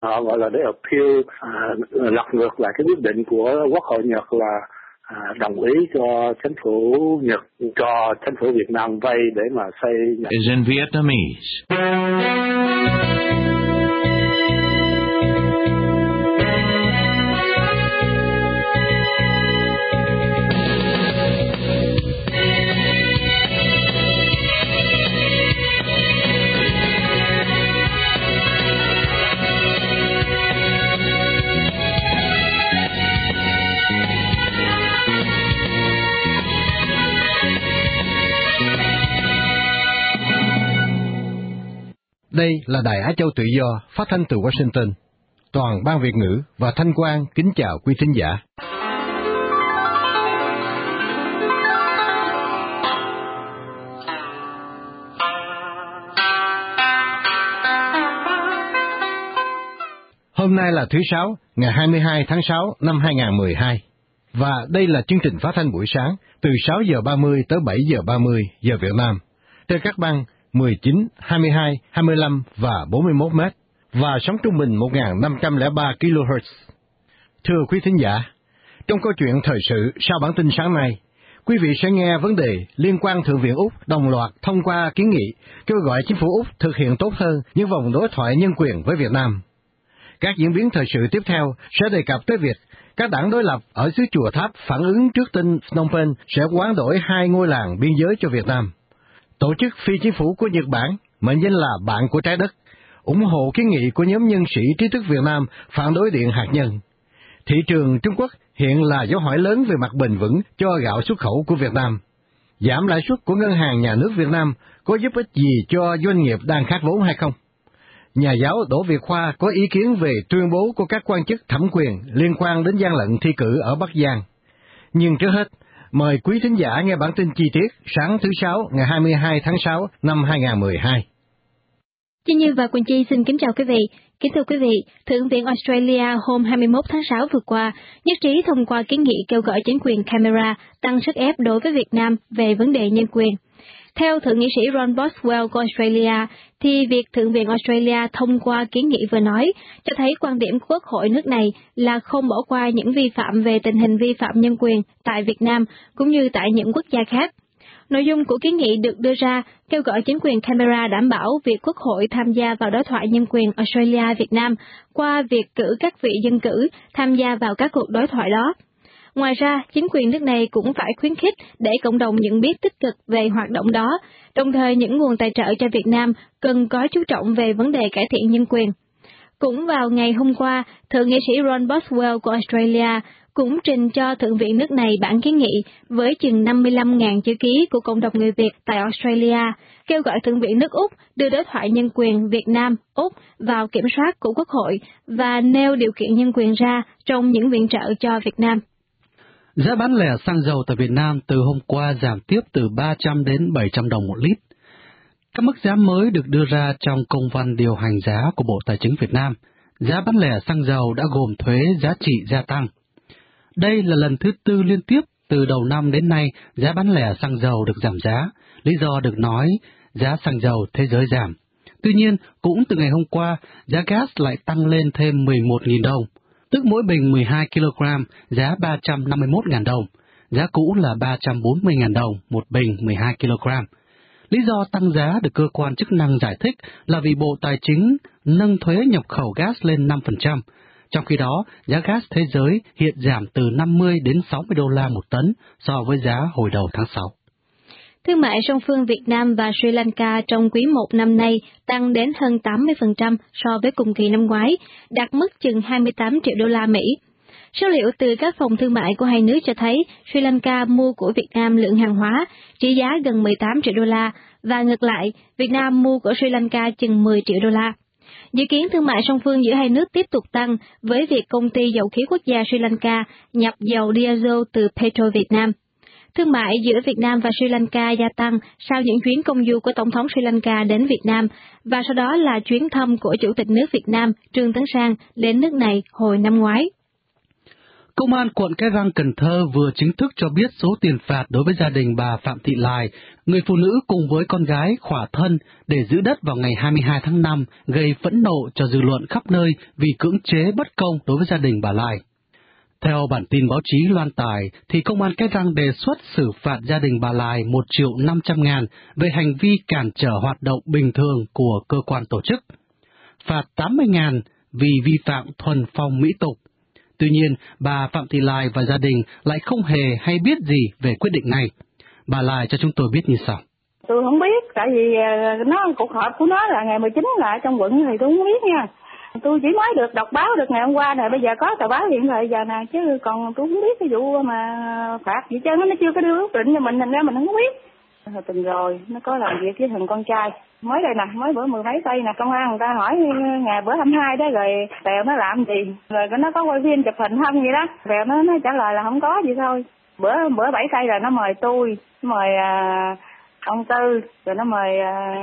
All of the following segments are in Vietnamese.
Họ gọi là để appeal, lật ngược lại cái quyết định của Quốc hội Nhật là đồng ý cho chính phủ Nhật cho chính phủ Việt Nam vay để mà xây nhà. Is in Vietnamese. Đây là Đài Á Châu Tự Do, phát thanh từ Washington. Toàn ban Việt ngữ và Thanh Quang kính chào quý thính giả. Hôm nay là thứ Sáu, ngày 22 tháng 6 năm 2012. Và đây là chương trình phát thanh buổi sáng từ 6 giờ 30 tới 7 giờ 30 giờ Việt Nam, trên các băng 19, 22, 25 và 41 mét, và sóng trung bình 1.503 kHz. Thưa quý thính giả, trong câu chuyện thời sự sau bản tin sáng nay, quý vị sẽ nghe vấn đề liên quan Thượng viện Úc đồng loạt thông qua kiến nghị kêu gọi chính phủ Úc thực hiện tốt hơn những vòng đối thoại nhân quyền với Việt Nam. Các diễn biến thời sự tiếp theo sẽ đề cập tới việc các đảng đối lập ở xứ Chùa Tháp phản ứng trước tin Phnom Penh sẽ hoán đổi 2 ngôi làng biên giới cho Việt Nam. Tổ chức phi chính phủ của Nhật Bản, mệnh danh là Bạn của Trái Đất, ủng hộ kiến nghị của nhóm nhân sĩ trí thức Việt Nam phản đối điện hạt nhân. Thị trường Trung Quốc hiện là dấu hỏi lớn về mặt bền vững cho gạo xuất khẩu của Việt Nam. Giảm lãi suất của Ngân hàng Nhà nước Việt Nam có giúp ích gì cho doanh nghiệp đang khát vốn hay không? Nhà giáo Đỗ Việt Khoa có ý kiến về tuyên bố của các quan chức thẩm quyền liên quan đến gian lận thi cử ở Bắc Giang. Nhưng trước hết, mời quý thính giả nghe bản tin chi tiết sáng thứ Sáu ngày 22 tháng 6 năm 2012. Chi Như và Quỳnh Chi xin kính chào quý vị. Kính thưa quý vị, Thượng viện Australia hôm 21 tháng 6 vừa qua nhất trí thông qua kiến nghị kêu gọi chính quyền Canberra tăng sức ép đối với Việt Nam về vấn đề nhân quyền. Theo Thượng nghị sĩ Ron Boswell của Australia, thì việc Thượng viện Australia thông qua kiến nghị vừa nói cho thấy quan điểm của Quốc hội nước này là không bỏ qua những vi phạm về tình hình vi phạm nhân quyền tại Việt Nam cũng như tại những quốc gia khác. Nội dung của kiến nghị được đưa ra kêu gọi chính quyền Canberra đảm bảo việc Quốc hội tham gia vào đối thoại nhân quyền Australia-Việt Nam qua việc cử các vị dân cử tham gia vào các cuộc đối thoại đó. Ngoài ra, chính quyền nước này cũng phải khuyến khích để cộng đồng nhận biết tích cực về hoạt động đó, đồng thời những nguồn tài trợ cho Việt Nam cần có chú trọng về vấn đề cải thiện nhân quyền. Cũng vào ngày hôm qua, Thượng nghị sĩ Ron Boswell của Australia cũng trình cho Thượng viện nước này bản kiến nghị với chừng 55.000 chữ ký của cộng đồng người Việt tại Australia, kêu gọi Thượng viện nước Úc đưa đối thoại nhân quyền Việt Nam-Úc vào kiểm soát của Quốc hội và nêu điều kiện nhân quyền ra trong những viện trợ cho Việt Nam. Giá bán lẻ xăng dầu tại Việt Nam từ hôm qua giảm tiếp từ 300 đến 700 đồng một lít. Các mức giá mới được đưa ra trong công văn điều hành giá của Bộ Tài chính Việt Nam. Giá bán lẻ xăng dầu đã gồm thuế giá trị gia tăng. Đây là lần thứ tư liên tiếp từ đầu năm đến nay giá bán lẻ xăng dầu được giảm giá. Lý do được nói giá xăng dầu thế giới giảm. Tuy nhiên, cũng từ ngày hôm qua, giá gas lại tăng lên thêm 11.000 đồng, tức mỗi bình 12 kg giá 351.000 đồng. Giá cũ là 340.000 đồng một bình 12 kg. Lý do tăng giá được cơ quan chức năng giải thích là vì Bộ Tài chính nâng thuế nhập khẩu gas lên 5%, trong khi đó giá gas thế giới hiện giảm từ 50 đến 60 đô la một tấn so với giá hồi đầu tháng 6. Thương mại song phương Việt Nam và Sri Lanka trong quý 1 năm nay tăng đến hơn 80% so với cùng kỳ năm ngoái, đạt mức chừng 28 triệu đô la Mỹ. Số liệu từ các phòng thương mại của hai nước cho thấy Sri Lanka mua của Việt Nam lượng hàng hóa trị giá gần 18 triệu đô la và ngược lại, Việt Nam mua của Sri Lanka chừng 10 triệu đô la. Dự kiến thương mại song phương giữa hai nước tiếp tục tăng với việc công ty dầu khí quốc gia Sri Lanka nhập dầu diesel từ Petro Việt Nam. Thương mại giữa Việt Nam và Sri Lanka gia tăng sau những chuyến công du của Tổng thống Sri Lanka đến Việt Nam và sau đó là chuyến thăm của Chủ tịch nước Việt Nam Trương Tấn Sang đến nước này hồi năm ngoái. Công an quận Cái Răng, Cần Thơ vừa chính thức cho biết số tiền phạt đối với gia đình bà Phạm Thị Lài, người phụ nữ cùng với con gái khỏa thân để giữ đất vào ngày 22 tháng 5, gây phẫn nộ cho dư luận khắp nơi vì cưỡng chế bất công đối với gia đình bà Lài. Theo bản tin báo chí loan tải, thì Công an Cái Răng đề xuất xử phạt gia đình bà Lài 1.500.000 về hành vi cản trở hoạt động bình thường của cơ quan tổ chức, phạt 80.000 vì vi phạm thuần phong mỹ tục. Tuy nhiên, bà Phạm Thị Lài và gia đình lại không hề hay biết gì về quyết định này. Bà Lài cho chúng tôi biết như sau. Tôi không biết, tại vì cuộc họp của nó là ngày 19 là ở trong quận thì tôi không biết nha. Tôi chỉ mới được đọc báo được ngày hôm qua này, bây giờ có tờ báo hiện thời giờ này, chứ còn tôi không biết cái vụ mà phạt gì chứ nó chưa có đưa quyết định cho mình, thành ra mình không biết. Tuần rồi nó có làm việc với thằng con trai, mới đây nè, mới bữa 10 mấy tây nè, công an người ta hỏi ngày bữa 22 đó rồi Tèo nó làm gì, rồi nó có quay phim chụp hình không vậy đó, Tèo nó trả lời là không có gì thôi. Bữa 7 tây là nó mời tôi, nó mời ông Tư, rồi nó mời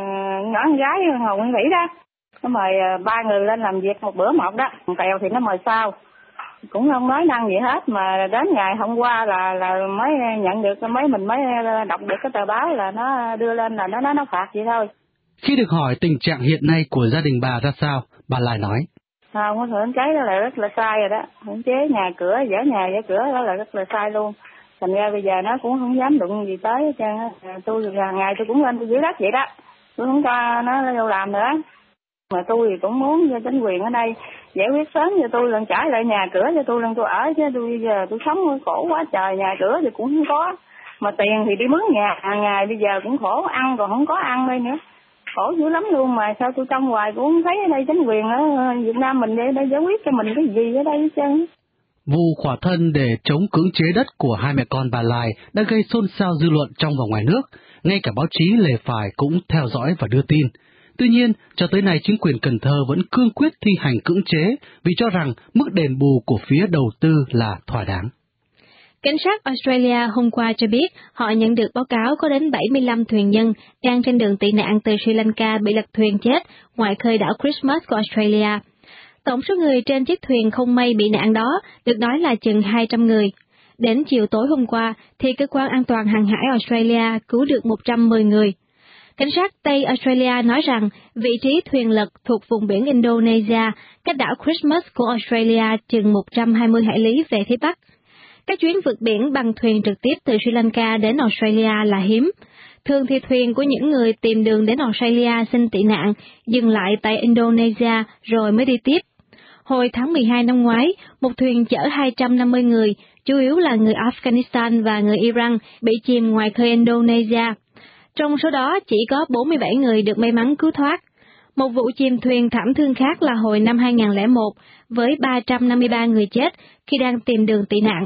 nhỏ con gái Hồ Nguyễn Vĩ đó, nó mời 3 người lên làm việc một bữa một đó, còn Tèo thì nó mời sau. Cũng không nói năng gì hết, mà đến ngày hôm qua là mới nhận được, mình mới đọc được cái tờ báo là nó đưa lên là nó phạt vậy thôi. Khi được hỏi tình trạng hiện nay của gia đình bà ra sao, bà lại nói. Không, cái cái đó là rất là sai rồi đó, khống chế nhà cửa, dỡ nhà dỡ cửa đó là rất là sai luôn. Thành ra bây giờ nó cũng không dám đụng gì tới hết trơn á. Tôi hàng ngày tôi cũng lên tôi giữ đất vậy đó, tôi không cho nó đâu làm nữa. Mà tôi thì cũng muốn cho chính quyền ở đây giải quyết sớm cho tôi lần, trả lại nhà cửa cho tôi lần, tôi ở chứ tôi giờ tôi sống khổ quá trời, nhà cửa thì cũng không có, mà tiền thì đi mướn nhà hàng ngày, bây giờ cũng khổ, ăn còn không có ăn đây nữa, khổ dữ lắm luôn. Mà sao tôi trong hoài cũng không thấy ở đây chính quyền ở Việt Nam mình để giải quyết cho mình cái gì ở đây hết trơn. Vụ khỏa thân để chống cưỡng chế đất của hai mẹ con bà Lài đã gây xôn xao dư luận trong và ngoài nước, ngay cả báo chí lề phải cũng theo dõi và đưa tin. Tuy nhiên, cho tới nay chính quyền Cần Thơ vẫn cương quyết thi hành cưỡng chế vì cho rằng mức đền bù của phía đầu tư là thỏa đáng. Cảnh sát Australia hôm qua cho biết họ nhận được báo cáo có đến 75 thuyền nhân đang trên đường tị nạn từ Sri Lanka bị lật thuyền chết ngoài khơi đảo Christmas của Australia. Tổng số người trên chiếc thuyền không may bị nạn đó được nói là chừng 200 người. Đến chiều tối hôm qua, thì Cơ quan An toàn Hàng hải Australia cứu được 110 người. Cảnh sát Tây Australia nói rằng vị trí thuyền lật thuộc vùng biển Indonesia, cách đảo Christmas của Australia chừng 120 hải lý về phía Bắc. Các chuyến vượt biển bằng thuyền trực tiếp từ Sri Lanka đến Australia là hiếm. Thường thì thuyền của những người tìm đường đến Australia xin tị nạn dừng lại tại Indonesia rồi mới đi tiếp. Hồi tháng 12 năm ngoái, một thuyền chở 250 người, chủ yếu là người Afghanistan và người Iran, bị chìm ngoài khơi Indonesia. Trong số đó chỉ có 47 người được may mắn cứu thoát. Một vụ chìm thuyền thảm thương khác là hồi năm 2001, với 353 người chết khi đang tìm đường tị nạn.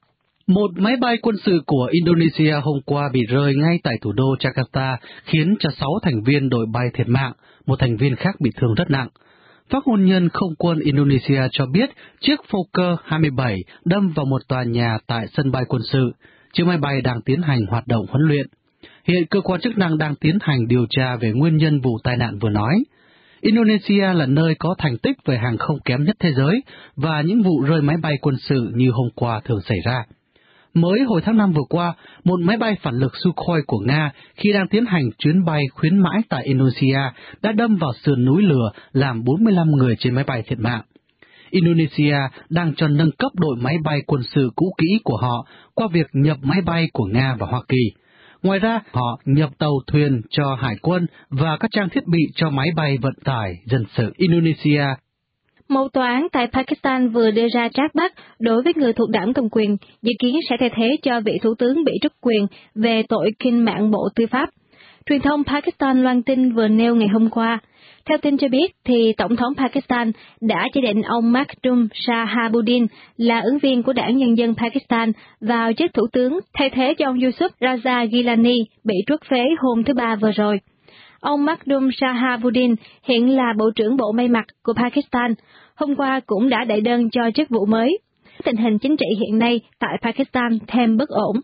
Một máy bay quân sự của Indonesia hôm qua bị rơi ngay tại thủ đô Jakarta, khiến cho 6 thành viên đội bay thiệt mạng, một thành viên khác bị thương rất nặng. Phát ngôn nhân không quân Indonesia cho biết chiếc Fokker 27 đâm vào một tòa nhà tại sân bay quân sự. Chiếc máy bay đang tiến hành hoạt động huấn luyện. Hiện cơ quan chức năng đang tiến hành điều tra về nguyên nhân vụ tai nạn vừa nói. Indonesia là nơi có thành tích về hàng không kém nhất thế giới và những vụ rơi máy bay quân sự như hôm qua thường xảy ra. Mới hồi tháng 5 vừa qua, một máy bay phản lực Sukhoi của Nga khi đang tiến hành chuyến bay khuyến mãi tại Indonesia đã đâm vào sườn núi lửa làm 45 người trên máy bay thiệt mạng. Indonesia đang cho nâng cấp đội máy bay quân sự cũ kỹ của họ qua việc nhập máy bay của Nga và Hoa Kỳ. Ngoài ra, họ nhập tàu thuyền cho hải quân và các trang thiết bị cho máy bay vận tải dân sự Indonesia. Một tòa án tại Pakistan vừa đưa ra trách bắt đối với người thuộc đảng cầm quyền, dự kiến sẽ thay thế cho vị thủ tướng bị truất quyền về tội khinh mạng Bộ Tư pháp. Truyền thông Pakistan loan tin vừa nêu ngày hôm qua. Theo tin cho biết, thì Tổng thống Pakistan đã chỉ định ông Makhdum Shahabuddin là ứng viên của Đảng Nhân dân Pakistan vào chức thủ tướng thay thế cho ông Yusuf Raza Gilani bị truất phế hôm thứ Ba vừa rồi. Ông Makhdum Shahabuddin hiện là Bộ trưởng Bộ May mặc của Pakistan, hôm qua cũng đã đệ đơn cho chức vụ mới. Tình hình chính trị hiện nay tại Pakistan thêm bất ổn.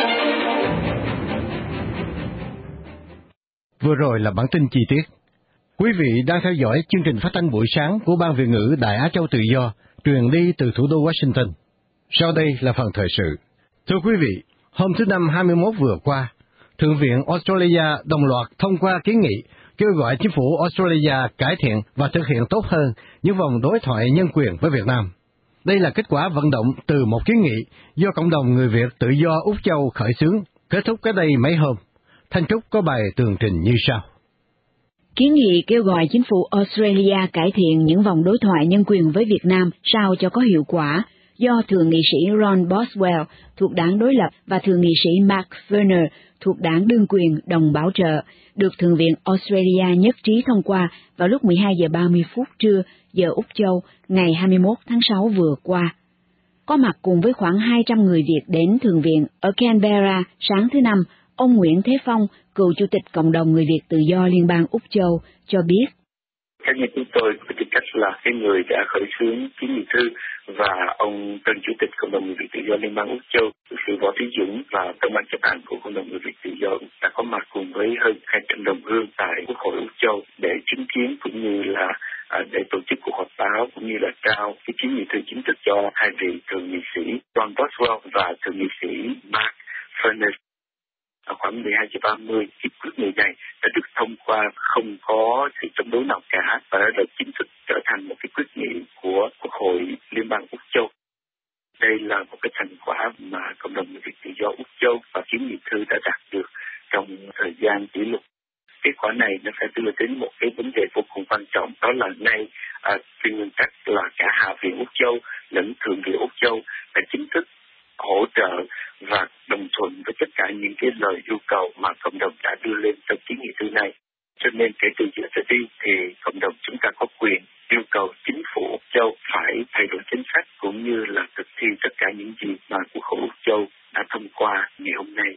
Vừa rồi là bản tin chi tiết. Quý vị đang theo dõi chương trình phát thanh buổi sáng của Ban Việt ngữ Đại Á Châu Tự Do, truyền đi từ thủ đô Washington. Sau đây là phần thời sự. Thưa quý vị, hôm thứ Năm 21 vừa qua, Thượng viện Australia đồng loạt thông qua kiến nghị kêu gọi chính phủ Australia cải thiện và thực hiện tốt hơn những vòng đối thoại nhân quyền với Việt Nam. Đây là kết quả vận động từ một kiến nghị do cộng đồng người Việt tự do Úc Châu khởi xướng, kết thúc cách đây mấy hôm. Thanh Trúc có bài tường trình như sau. Kiến nghị kêu gọi chính phủ Australia cải thiện những vòng đối thoại nhân quyền với Việt Nam sao cho có hiệu quả, do Thượng nghị sĩ Ron Boswell thuộc đảng đối lập và Thượng nghị sĩ Mark Farner thuộc đảng đương quyền đồng bảo trợ, được Thượng viện Australia nhất trí thông qua vào lúc 12 giờ 30 phút trưa giờ Úc Châu ngày 21 tháng 6 vừa qua. Có mặt cùng với khoảng 200 người Việt đến Thượng viện ở Canberra sáng thứ Năm, ông Nguyễn Thế Phong, cựu Chủ tịch Cộng đồng Người Việt Tự do Liên bang Úc Châu, cho biết. Cá nhân chúng tôi với tư cách là cái người đã khởi xướng kiến nghị thư và ông tân Chủ tịch Cộng đồng Người Việt Tự do Liên bang Úc Châu, luật sư Võ Tiến Dũng và Tổng ban chấp hành của Cộng đồng Người Việt Tự do đã có mặt cùng với hơn 200 đồng hương tại Quốc hội Úc Châu để chứng kiến cũng như là để tổ chức cuộc họp báo cũng như là trao cái kiến nghị thư chính thức cho hai vị thượng nghị sĩ Ron Boswell và thượng nghị sĩ Mark Farner. Ở khoảng 12 giờ 30, cái quyết nghị này đã được thông qua không có sự chống đối nào cả và đã được chính thức trở thành một cái quyết nghị của Quốc hội Liên bang Úc Châu. Đây là một cái thành quả mà cộng đồng người Việt Tự do Úc Châu và kiến nghị thư đã đạt được trong thời gian kỷ lục. Kết quả này nó sẽ đưa đến một cái vấn đề vô cùng quan trọng, đó là nay trên nguyên tắc là cả Hạ viện Úc Châu lẫn Thượng viện Úc Châu đã chính thức hỗ trợ và đồng thuận với tất cả những cái lời yêu cầu mà cộng đồng đã đưa lên trong kiến nghị thư này. Cho nên kể từ giờ trở đi thì cộng đồng chúng ta có quyền yêu cầu chính phủ Úc Châu phải thay đổi chính sách cũng như là thực thi tất cả những gì mà Quốc hội Úc Châu đã thông qua ngày hôm nay.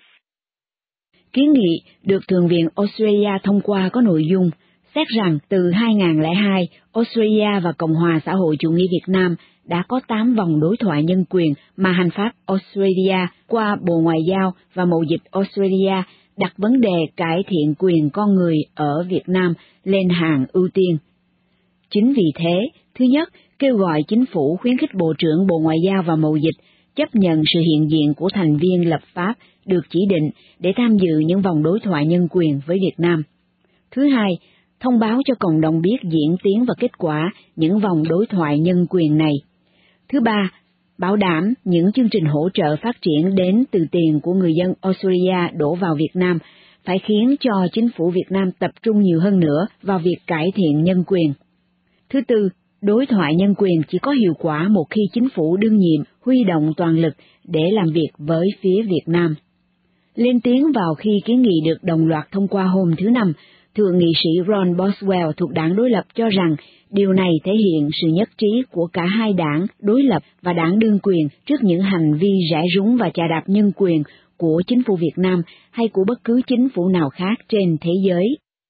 Kiến nghị được Thượng viện Australia thông qua có nội dung xét rằng từ 2002, Australia và Cộng hòa xã hội chủ nghĩa Việt Nam đã có 8 vòng đối thoại nhân quyền mà hành pháp Australia qua Bộ Ngoại giao và Mậu dịch Australia đặt vấn đề cải thiện quyền con người ở Việt Nam lên hàng ưu tiên. Chính vì thế, thứ nhất, kêu gọi chính phủ khuyến khích Bộ trưởng Bộ Ngoại giao và Mậu dịch chấp nhận sự hiện diện của thành viên lập pháp được chỉ định để tham dự những vòng đối thoại nhân quyền với Việt Nam. Thứ hai, thông báo cho cộng đồng biết diễn tiến và kết quả những vòng đối thoại nhân quyền này. Thứ ba, bảo đảm những chương trình hỗ trợ phát triển đến từ tiền của người dân Australia đổ vào Việt Nam phải khiến cho chính phủ Việt Nam tập trung nhiều hơn nữa vào việc cải thiện nhân quyền. Thứ tư, đối thoại nhân quyền chỉ có hiệu quả một khi chính phủ đương nhiệm huy động toàn lực để làm việc với phía Việt Nam. Lên tiếng vào khi kiến nghị được đồng loạt thông qua hôm thứ Năm, Thượng nghị sĩ Ron Boswell thuộc đảng đối lập cho rằng điều này thể hiện sự nhất trí của cả hai đảng đối lập và đảng đương quyền trước những hành vi rải rúng và chà đạp nhân quyền của chính phủ Việt Nam hay của bất cứ chính phủ nào khác trên thế giới.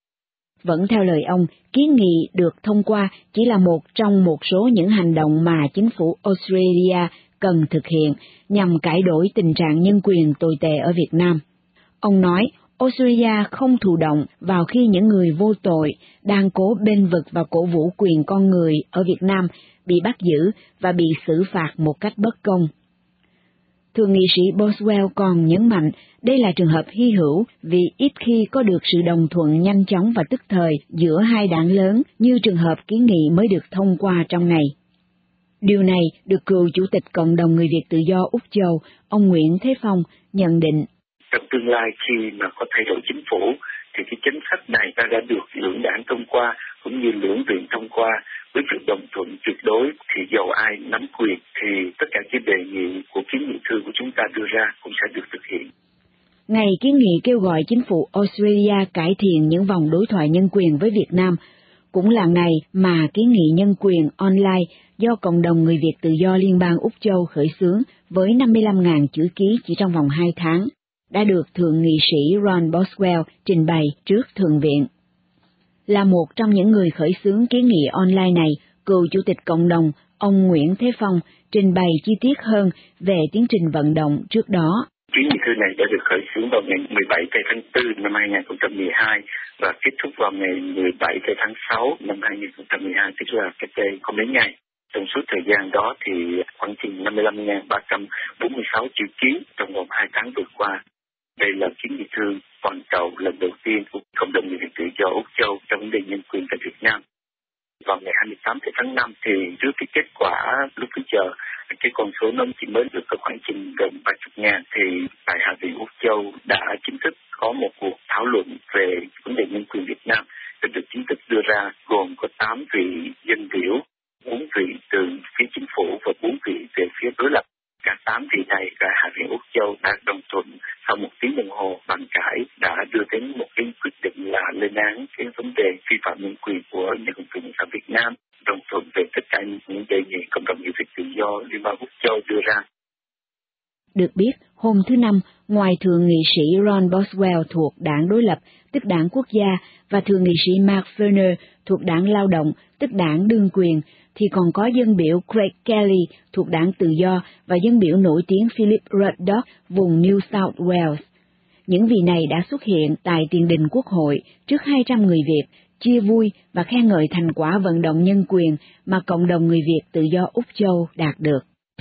Vẫn theo lời ông, kiến nghị được thông qua chỉ là một trong một số những hành động mà chính phủ Australia cần thực hiện nhằm cải đổi tình trạng nhân quyền tồi tệ ở Việt Nam. Ông nói, Australia không thụ động vào khi những người vô tội đang cố bênh vực và cổ vũ quyền con người ở Việt Nam bị bắt giữ và bị xử phạt một cách bất công. Thượng nghị sĩ Boswell còn nhấn mạnh đây là trường hợp hy hữu vì ít khi có được sự đồng thuận nhanh chóng và tức thời giữa hai đảng lớn như trường hợp kiến nghị mới được thông qua trong ngày. Điều này được cựu Chủ tịch Cộng đồng Người Việt Tự do Úc Châu, ông Nguyễn Thế Phong, nhận định. Trong tương lai khi mà có thay đổi chính phủ thì cái chính sách này đã được lưỡng đảng thông qua cũng như lưỡng viện thông qua với sự đồng thuận tuyệt đối thì dầu ai nắm quyền thì tất cả cái đề nghị của kiến nghị thư của chúng ta đưa ra cũng sẽ được thực hiện. Ngày kiến nghị kêu gọi chính phủ Australia cải thiện những vòng đối thoại nhân quyền với Việt Nam cũng là ngày mà kiến nghị nhân quyền online do Cộng đồng Người Việt Tự do Liên bang Úc Châu khởi xướng với 55.000 chữ ký chỉ trong vòng 2 tháng, đã được Thượng nghị sĩ Ron Boswell trình bày trước Thượng viện. Là một trong những người khởi xướng kiến nghị online này, cựu Chủ tịch Cộng đồng, ông Nguyễn Thế Phong, trình bày chi tiết hơn về tiến trình vận động trước đó. Kiến nghị thư này đã được khởi xướng vào ngày 17 tháng 4 năm 2012 và kết thúc vào ngày 17 tháng 6 năm 2012, tức là cách đây không mấy ngày. Trong suốt thời gian đó thì khoảng chừng 55.346 chữ ký trong vòng 2 tháng vừa qua. Đây là kiến nghị thư toàn cầu lần đầu tiên của cộng đồng người Việt tự do Úc Châu trong vấn đề nhân quyền tại Việt Nam. Vào ngày 28 tháng 5 thì trước cái kết quả lúc bây giờ cái con số nó chỉ mới được có khoảng chừng gần 30.000 thì tại Hạ viện Úc Châu đã chính thức có một cuộc thảo luận về vấn đề nhân quyền Việt Nam đã được chính thức đưa ra, gồm có 8 vị dân biểu, 4 vị từ phía chính phủ và 4 vị về phía đối lập. Cả 8 vị này cả Hạ viện Úc Châu đã đồng thuận sau 1 tiếng đồng hồ bàn cãi đã đưa đến một cái quyết định là lên án cái vấn đề vi phạm nhân quyền của Nhân quyền Cộng sản Việt Nam, đồng thuận về tất cả những đề nghị cộng đồng người Việt tự do Liên bang Úc Châu đưa ra. Được biết, hôm thứ Năm, ngoài thượng nghị sĩ Ron Boswell thuộc đảng đối lập, tức đảng quốc gia, và thượng nghị sĩ Mark Farner thuộc đảng lao động, tức đảng đương quyền, thì còn có dân biểu Craig Kelly thuộc đảng tự do và dân biểu nổi tiếng Philip Ruddock vùng New South Wales. Những vị này đã xuất hiện tại tiền đình Quốc hội trước 200 người Việt, chia vui và khen ngợi thành quả vận động nhân quyền mà cộng đồng người Việt tự do Úc Châu đạt được.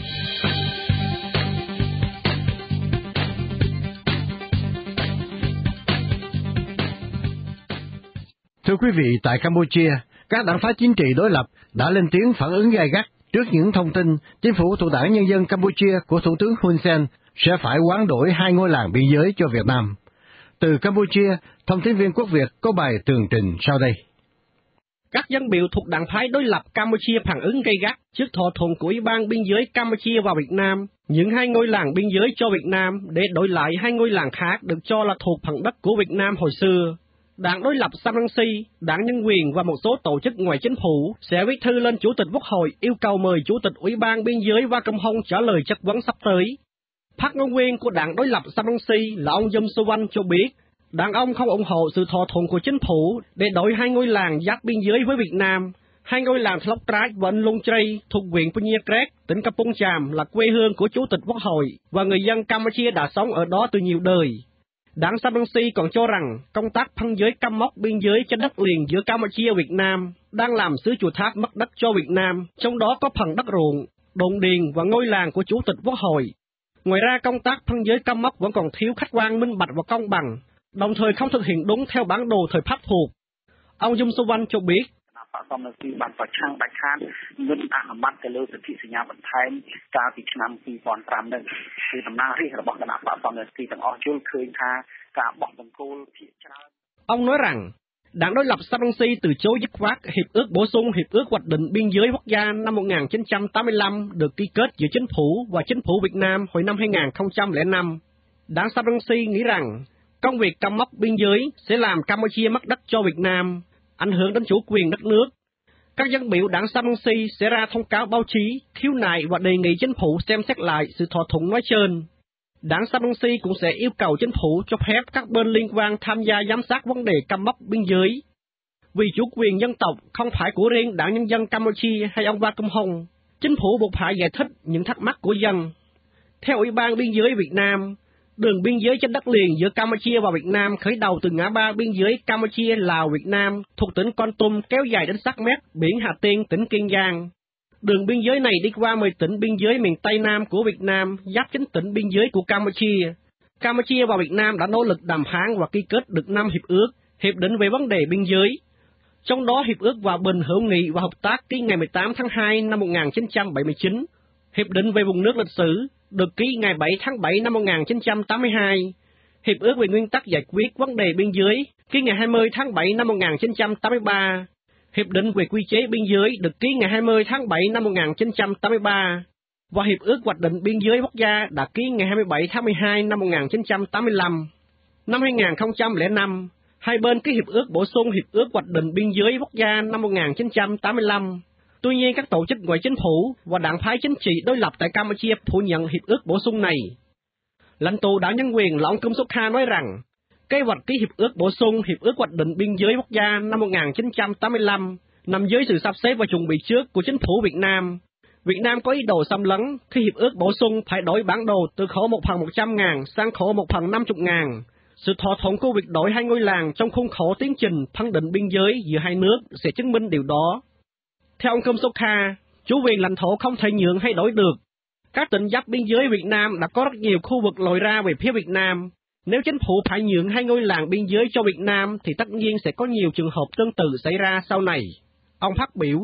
Thưa quý vị, tại Campuchia, các đảng phái chính trị đối lập đã lên tiếng phản ứng gay gắt trước những thông tin chính phủ thuộc Đảng Nhân dân Campuchia của Thủ tướng Hun Sen sẽ phải hoán đổi 2 ngôi làng biên giới cho Việt Nam. Từ Campuchia, thông tin viên Quốc Việt có bài tường trình sau đây. Các dân biểu thuộc đảng phái đối lập Campuchia phản ứng gay gắt trước thỏa thuận của Ủy ban biên giới Campuchia và Việt Nam, những 2 ngôi làng biên giới cho Việt Nam để đổi lại 2 ngôi làng khác được cho là thuộc phần đất của Việt Nam hồi xưa. Đảng đối lập Sam Rang Si, Đảng Nhân quyền và một số tổ chức ngoài chính phủ sẽ viết thư lên Chủ tịch Quốc hội yêu cầu mời Chủ tịch Ủy ban biên giới Va Kom Hong trả lời chất vấn sắp tới. Phát ngôn viên của đảng đối lập Sam Rang Si là ông Yum So Wan cho biết, đảng ông không ủng hộ sự thỏa thuận của chính phủ để đổi 2 ngôi làng giáp biên giới với Việt Nam. 2 ngôi làng Thlok Trai và Lung Tray thuộc huyện Punya Krek, tỉnh Kampong Cham là quê hương của Chủ tịch Quốc hội và người dân Campuchia đã sống ở đó từ nhiều đời. Đảng Sam Rang Si còn cho rằng công tác phân giới cắm mốc biên giới trên đất liền giữa Campuchia và Việt Nam đang làm xứ Chùa Tháp mất đất cho Việt Nam, trong đó có phần đất ruộng, đồn điền và ngôi làng của Chủ tịch Quốc hội. Ngoài ra, công tác phân giới cắm mốc vẫn còn thiếu khách quan, minh bạch và công bằng, đồng thời không thực hiện đúng theo bản đồ thời Pháp thuộc. Ông Yum So Wan cho biết, ông nói rằng, đảng đối lập Sam Rang Si từ chối dứt khoát hiệp ước bổ sung hiệp ước hoạch định biên giới quốc gia năm 1985 được ký kết giữa chính phủ và chính phủ Việt Nam hồi năm 2005. Đảng Sam Rang Si nghĩ rằng công việc cắm mốc biên giới sẽ làm Campuchia mất đất cho Việt Nam, ảnh hưởng đến chủ quyền đất nước. Các dân biểu đảng Sam Rang Si sẽ ra thông cáo báo chí, khiếu nại và đề nghị chính phủ xem xét lại sự thỏa thuận nói trên. Đảng Sam Rang Si cũng sẽ yêu cầu chính phủ cho phép các bên liên quan tham gia giám sát vấn đề cắm mốc biên giới. Vì chủ quyền dân tộc không phải của riêng Đảng Nhân dân Campuchia hay ông Va Kom Hong, chính phủ buộc phải giải thích những thắc mắc của dân. Theo Ủy ban biên giới Việt Nam, đường biên giới trên đất liền giữa Campuchia và Việt Nam khởi đầu từ ngã ba biên giới Campuchia, Lào, Việt Nam thuộc tỉnh Kon Tum kéo dài đến sát mép biển Hà Tiên, tỉnh Kiên Giang. Đường biên giới này đi qua 10 tỉnh biên giới miền Tây Nam của Việt Nam, giáp 9 tỉnh biên giới của Campuchia. Campuchia và Việt Nam đã nỗ lực đàm phán và ký kết được 5 hiệp ước, hiệp định về vấn đề biên giới. Trong đó hiệp ước hòa bình, hữu nghị và hợp tác ký ngày 18 tháng 2 năm 1979, hiệp định về vùng nước lịch sử được ký ngày 7 tháng 7 năm 1982, hiệp ước về nguyên tắc giải quyết vấn đề biên giới ký ngày 20 tháng 7 năm 1983, hiệp định về quy chế biên giới được ký ngày 20 tháng 7 năm 1983, và hiệp ước hoạch định biên giới quốc gia đã ký ngày 27 tháng 12 năm 1985. Năm 2005, hai bên ký hiệp ước bổ sung hiệp ước hoạch định biên giới quốc gia năm 1985. Tuy nhiên, các tổ chức ngoài chính phủ và đảng phái chính trị đối lập tại Campuchia phủ nhận hiệp ước bổ sung này. Lãnh tụ Đảng Nhân quyền là ông Kum Sokha nói rằng, kế hoạch ký hiệp ước bổ sung hiệp ước hoạch định biên giới quốc gia năm 1985 nằm dưới sự sắp xếp và chuẩn bị trước của chính phủ Việt Nam, Việt Nam có ý đồ xâm lấn khi hiệp ước bổ sung phải đổi bản đồ từ khổ 1/100.000 sang khổ 1/50.000. Sự thỏa thuận của việc đổi hai ngôi làng trong khuôn khổ tiến trình phân định biên giới giữa hai nước sẽ chứng minh điều đó. Theo ông Komsokha, chủ quyền lãnh thổ không thể nhượng hay đổi được. Các tỉnh giáp biên giới Việt Nam đã có rất nhiều khu vực lồi ra về phía Việt Nam. Nếu chính phủ phải nhượng hai ngôi làng biên giới cho Việt Nam thì tất nhiên sẽ có nhiều trường hợp tương tự xảy ra sau này. Ông phát biểu.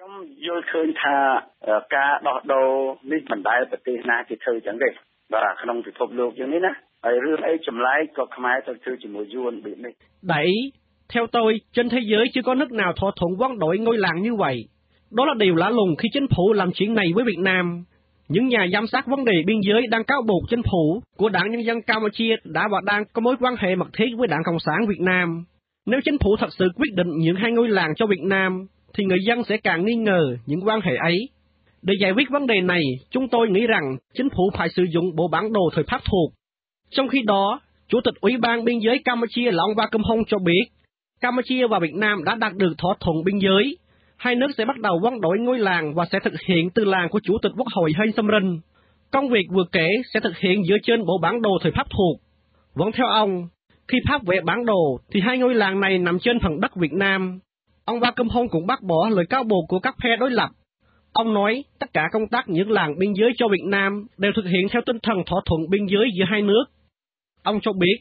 Đại ý, theo tôi, trên thế giới chưa có nước nào thỏa thuận hoán đổi ngôi làng như vậy. Đó là điều lạ lùng khi chính phủ làm chuyện này với Việt Nam. Những nhà giám sát vấn đề biên giới đang cáo buộc chính phủ của Đảng Nhân dân Campuchia đã và đang có mối quan hệ mật thiết với Đảng Cộng sản Việt Nam. Nếu chính phủ thật sự quyết định nhượng hai ngôi làng cho Việt Nam, thì người dân sẽ càng nghi ngờ những quan hệ ấy. Để giải quyết vấn đề này, chúng tôi nghĩ rằng chính phủ phải sử dụng bộ bản đồ thời Pháp thuộc. Trong khi đó, Chủ tịch Ủy ban Biên giới Campuchia là ông Vakuumhong cho biết, Campuchia và Việt Nam đã đạt được thỏa thuận biên giới. Hai nước sẽ bắt đầu hoán đổi ngôi làng và sẽ thực hiện từ làng của Chủ tịch Quốc hội Heng Samrin. Công việc vừa kể sẽ thực hiện dựa trên bộ bản đồ thời Pháp thuộc. Vẫn theo ông, khi Pháp vẽ bản đồ thì hai ngôi làng này nằm trên phần đất Việt Nam. Ông Vakuumhong cũng bác bỏ lời cáo buộc của các phe đối lập. Ông nói tất cả công tác nhượng làng biên giới cho Việt Nam đều thực hiện theo tinh thần thỏa thuận biên giới giữa hai nước. Ông cho biết,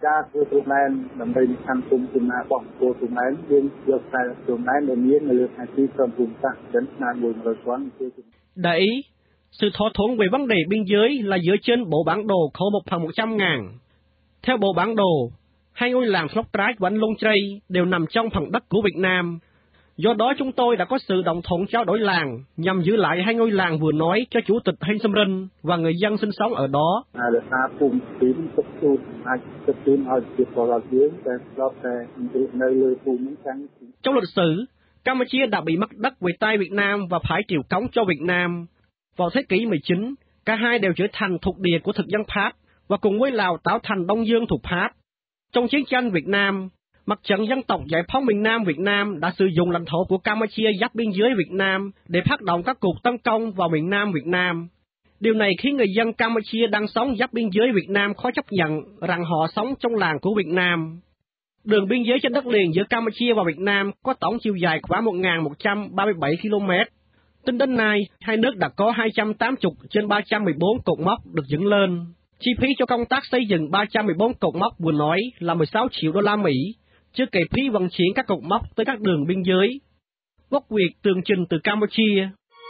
để ý, sự thỏa thuận về vấn đề biên giới là dựa trên bộ bản đồ khổ 1/100.000. Theo bộ bản đồ, hai ngôi làng Phóc Trái và Anh Lung Trây đều nằm trong phần đất của Việt Nam. Do đó chúng tôi đã có sự đồng thuận trao đổi làng nhằm giữ lại hai ngôi làng vừa nói cho Chủ tịch Heng Samrin và người dân sinh sống ở đó. Trong lịch sử, Campuchia đã bị mất đất về tay Việt Nam và phải triều cống cho Việt Nam. Vào thế kỷ 19, cả hai đều trở thành thuộc địa của thực dân Pháp và cùng với Lào tạo thành Đông Dương thuộc Pháp. Trong chiến tranh Việt Nam, Mặt trận Dân tộc Giải phóng miền Nam Việt Nam đã sử dụng lãnh thổ của Campuchia giáp biên giới Việt Nam để phát động các cuộc tấn công vào miền Nam Việt Nam. Điều này khiến người dân Campuchia đang sống giáp biên giới Việt Nam khó chấp nhận rằng họ sống trong làng của Việt Nam. Đường biên giới trên đất liền giữa Campuchia và Việt Nam có tổng chiều dài khoảng 1.137 km. Tính đến nay, hai nước đã có 280 trên 314 cột mốc được dựng lên. Chi phí cho công tác xây dựng 314 cột mốc vừa nói là 16 triệu đô la Mỹ, chưa kể phí vận chuyển các cột mốc tới các đường biên giới. Gốc Việt tường trình từ Campuchia.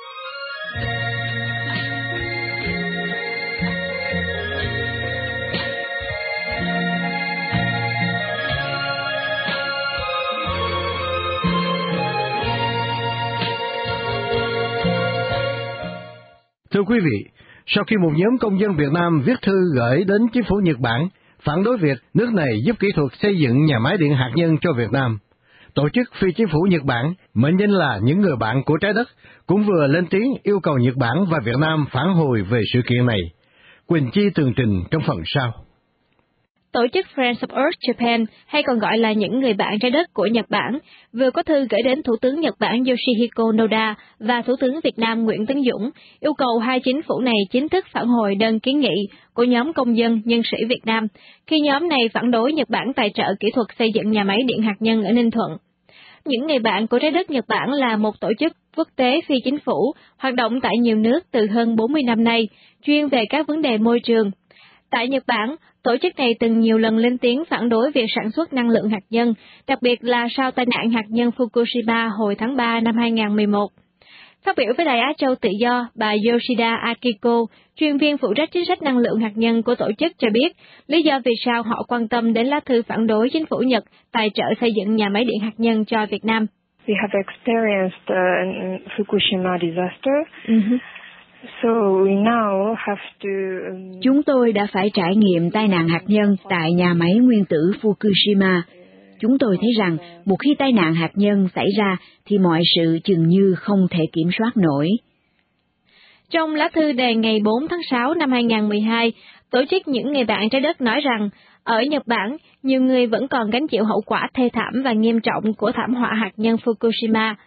Thưa quý vị, sau khi một nhóm công dân Việt Nam viết thư gửi đến chính phủ Nhật Bản phản đối việc nước này giúp kỹ thuật xây dựng nhà máy điện hạt nhân cho Việt Nam, tổ chức phi chính phủ Nhật Bản, mệnh danh là những người bạn của trái đất, cũng vừa lên tiếng yêu cầu Nhật Bản và Việt Nam phản hồi về sự kiện này. Quỳnh Chi tường trình trong phần sau. Tổ chức Friends of Earth Japan, hay còn gọi là những người bạn trái đất của Nhật Bản, vừa có thư gửi đến Thủ tướng Nhật Bản Yoshihiko Noda và Thủ tướng Việt Nam Nguyễn Tấn Dũng, yêu cầu hai chính phủ này chính thức phản hồi đơn kiến nghị của nhóm công dân nhân sĩ Việt Nam, khi nhóm này phản đối Nhật Bản tài trợ kỹ thuật xây dựng nhà máy điện hạt nhân ở Ninh Thuận. Những người bạn của trái đất Nhật Bản là một tổ chức quốc tế phi chính phủ, hoạt động tại nhiều nước từ hơn 40 năm nay, chuyên về các vấn đề môi trường. Tại Nhật Bản, tổ chức này từng nhiều lần lên tiếng phản đối việc sản xuất năng lượng hạt nhân, đặc biệt là sau tai nạn hạt nhân Fukushima hồi tháng 3 năm 2011. Phát biểu với Đài Á Châu Tự Do, bà Yoshida Akiko, chuyên viên phụ trách chính sách năng lượng hạt nhân của tổ chức cho biết, lý do vì sao họ quan tâm đến lá thư phản đối chính phủ Nhật tài trợ xây dựng nhà máy điện hạt nhân cho Việt Nam. We have experienced Fukushima disaster. So we now have to... Chúng tôi đã phải trải nghiệm tai nạn hạt nhân tại nhà máy nguyên tử Fukushima. Chúng tôi thấy rằng một khi tai nạn hạt nhân xảy ra thì mọi sự chừng như không thể kiểm soát nổi. Trong lá thư đề ngày 4 tháng 6 năm 2012, tổ chức những người bạn trái đất nói rằng, ở Nhật Bản, nhiều người vẫn còn gánh chịu hậu quả thê thảm và nghiêm trọng của thảm họa hạt nhân Fukushima.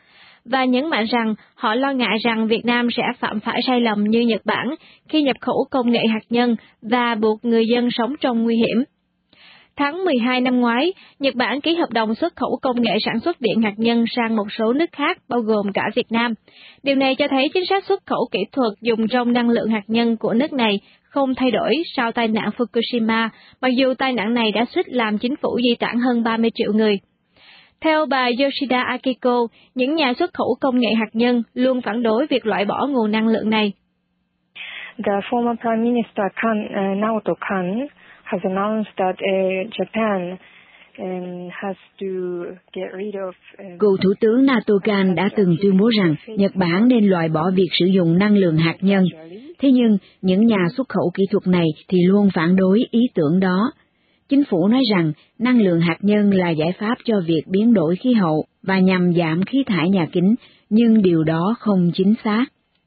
và nhấn mạnh rằng họ lo ngại rằng Việt Nam sẽ phạm phải sai lầm như Nhật Bản khi nhập khẩu công nghệ hạt nhân và buộc người dân sống trong nguy hiểm. Tháng 12 năm ngoái, Nhật Bản ký hợp đồng xuất khẩu công nghệ sản xuất điện hạt nhân sang một số nước khác, bao gồm cả Việt Nam. Điều này cho thấy chính sách xuất khẩu kỹ thuật dùng trong năng lượng hạt nhân của nước này không thay đổi sau tai nạn Fukushima, mặc dù tai nạn này đã suýt làm chính phủ di tản hơn 30 triệu người. Theo bà Yoshida Akiko, những nhà xuất khẩu công nghệ hạt nhân luôn phản đối việc loại bỏ nguồn năng lượng này. The former Prime Minister Naoto Kan has announced that Japan has to get rid of. Cựu Thủ tướng Naoto Kan đã từng tuyên bố rằng Nhật Bản nên loại bỏ việc sử dụng năng lượng hạt nhân. Thế nhưng, những nhà xuất khẩu kỹ thuật này thì luôn phản đối ý tưởng đó. Chính phủ nói rằng năng lượng hạt nhân là giải pháp cho việc biến đổi khí hậu và nhằm giảm khí thải nhà kính, nhưng điều đó không chính xác.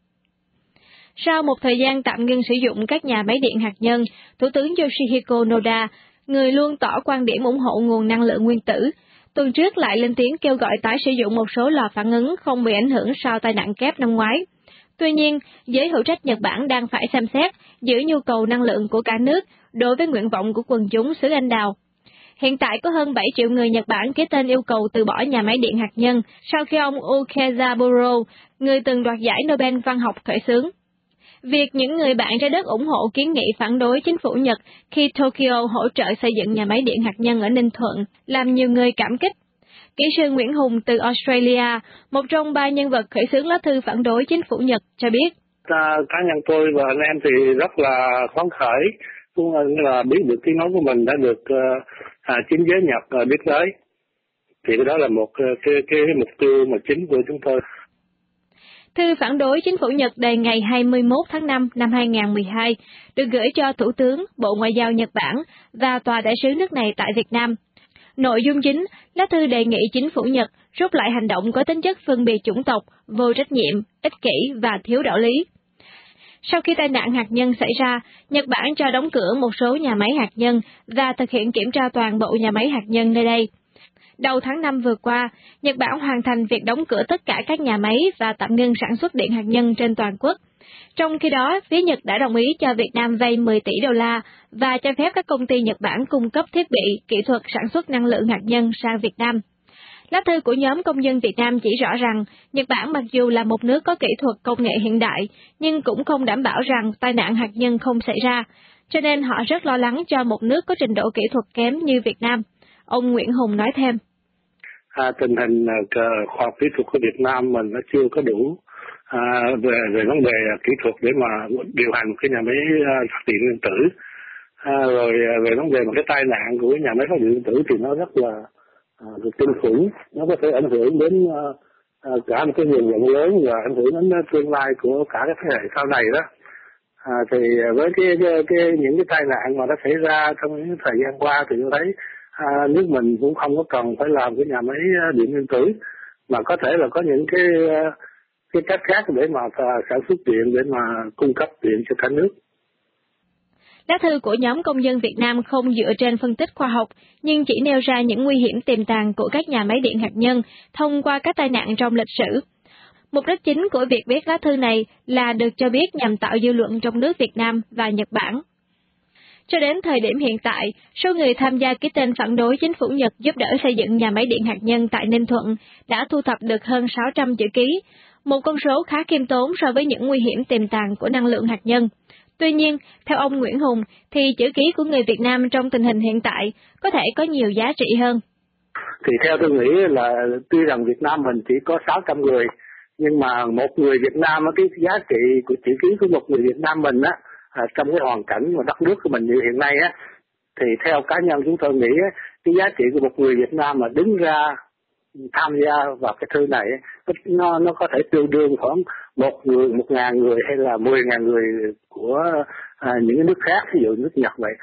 Sau một thời gian tạm ngưng sử dụng các nhà máy điện hạt nhân, Thủ tướng Yoshihiko Noda, người luôn tỏ quan điểm ủng hộ nguồn năng lượng nguyên tử, tuần trước lại lên tiếng kêu gọi tái sử dụng một số lò phản ứng không bị ảnh hưởng sau tai nạn kép năm ngoái. Tuy nhiên, giới hữu trách Nhật Bản đang phải xem xét giữ nhu cầu năng lượng của cả nước đối với nguyện vọng của quần chúng xứ Anh Đào. Hiện tại có hơn 7 triệu người Nhật Bản ký tên yêu cầu từ bỏ nhà máy điện hạt nhân sau khi ông Ukezaburo, người từng đoạt giải Nobel văn học khởi xướng. Việc những người bạn trái đất ủng hộ kiến nghị phản đối chính phủ Nhật khi Tokyo hỗ trợ xây dựng nhà máy điện hạt nhân ở Ninh Thuận làm nhiều người cảm kích. Kỹ sư Nguyễn Hùng từ Australia, một trong 3 nhân vật khởi xướng lá thư phản đối chính phủ Nhật, cho biết. Cá nhân tôi và anh em thì rất là phấn khởi, cũng là biết được tiếng nói của mình đã được chính giới Nhật biết tới. Thì đó là một cái mục tiêu mà chính của chúng tôi. Thư phản đối chính phủ Nhật đề ngày 21 tháng 5 năm 2012 được gửi cho Thủ tướng, Bộ Ngoại giao Nhật Bản và Tòa đại sứ nước này tại Việt Nam. Nội dung chính, lá thư đề nghị chính phủ Nhật rút lại hành động có tính chất phân biệt chủng tộc, vô trách nhiệm, ích kỷ và thiếu đạo lý. Sau khi tai nạn hạt nhân xảy ra, Nhật Bản cho đóng cửa một số nhà máy hạt nhân và thực hiện kiểm tra toàn bộ nhà máy hạt nhân nơi đây. Đầu tháng 5 vừa qua, Nhật Bản hoàn thành việc đóng cửa tất cả các nhà máy và tạm ngưng sản xuất điện hạt nhân trên toàn quốc. Trong khi đó, phía Nhật đã đồng ý cho Việt Nam vay 10 tỷ đô la và cho phép các công ty Nhật Bản cung cấp thiết bị, kỹ thuật sản xuất năng lượng hạt nhân sang Việt Nam. Lá thư của nhóm công dân Việt Nam chỉ rõ rằng, Nhật Bản mặc dù là một nước có kỹ thuật công nghệ hiện đại, nhưng cũng không đảm bảo rằng tai nạn hạt nhân không xảy ra, cho nên họ rất lo lắng cho một nước có trình độ kỹ thuật kém như Việt Nam. Ông Nguyễn Hùng nói thêm. Tình hình khoa học kỹ thuật của Việt Nam mình nó chưa có đủ về vấn đề kỹ thuật để mà điều hành một cái nhà máy phát điện điện tử. Rồi về vấn đề một cái tai nạn của nhà máy phát điện điện tử thì nó rất là kinh khủng, nó có thể ảnh hưởng đến cả một cái nguồn rộng lớn và ảnh hưởng đến tương lai của cả các thế hệ sau này đó. Thì với những cái tai nạn mà nó xảy ra trong những thời gian qua thì tôi thấy nước mình cũng không có cần phải làm cái nhà máy điện điện tử, mà có thể là có những cái cách khác để mà sản xuất điện để mà cung cấp điện cho cả nước. Lá thư của nhóm công dân Việt Nam không dựa trên phân tích khoa học, nhưng chỉ nêu ra những nguy hiểm tiềm tàng của các nhà máy điện hạt nhân thông qua các tai nạn trong lịch sử. Mục đích chính của việc viết lá thư này là được cho biết nhằm tạo dư luận trong nước Việt Nam và Nhật Bản. Cho đến thời điểm hiện tại, số người tham gia ký tên phản đối chính phủ Nhật giúp đỡ xây dựng nhà máy điện hạt nhân tại Ninh Thuận đã thu thập được hơn 600 chữ ký, một con số khá khiêm tốn so với những nguy hiểm tiềm tàng của năng lượng hạt nhân. Tuy nhiên, theo ông Nguyễn Hùng, thì chữ ký của người Việt Nam trong tình hình hiện tại có thể có nhiều giá trị hơn. Thì theo tôi nghĩ là tuy rằng Việt Nam mình chỉ có 600 người, nhưng mà một người Việt Nam, cái giá trị của chữ ký của một người Việt Nam mình á, trong cái hoàn cảnh mà đất nước của mình như hiện nay á, thì theo cá nhân chúng tôi nghĩ á, cái giá trị của một người Việt Nam mà đứng ra tham gia vào cái thư này nó có thể tương đương khoảng 1.000 người hay là 10.000 người của những nước khác, ví dụ nước Nhật vậy.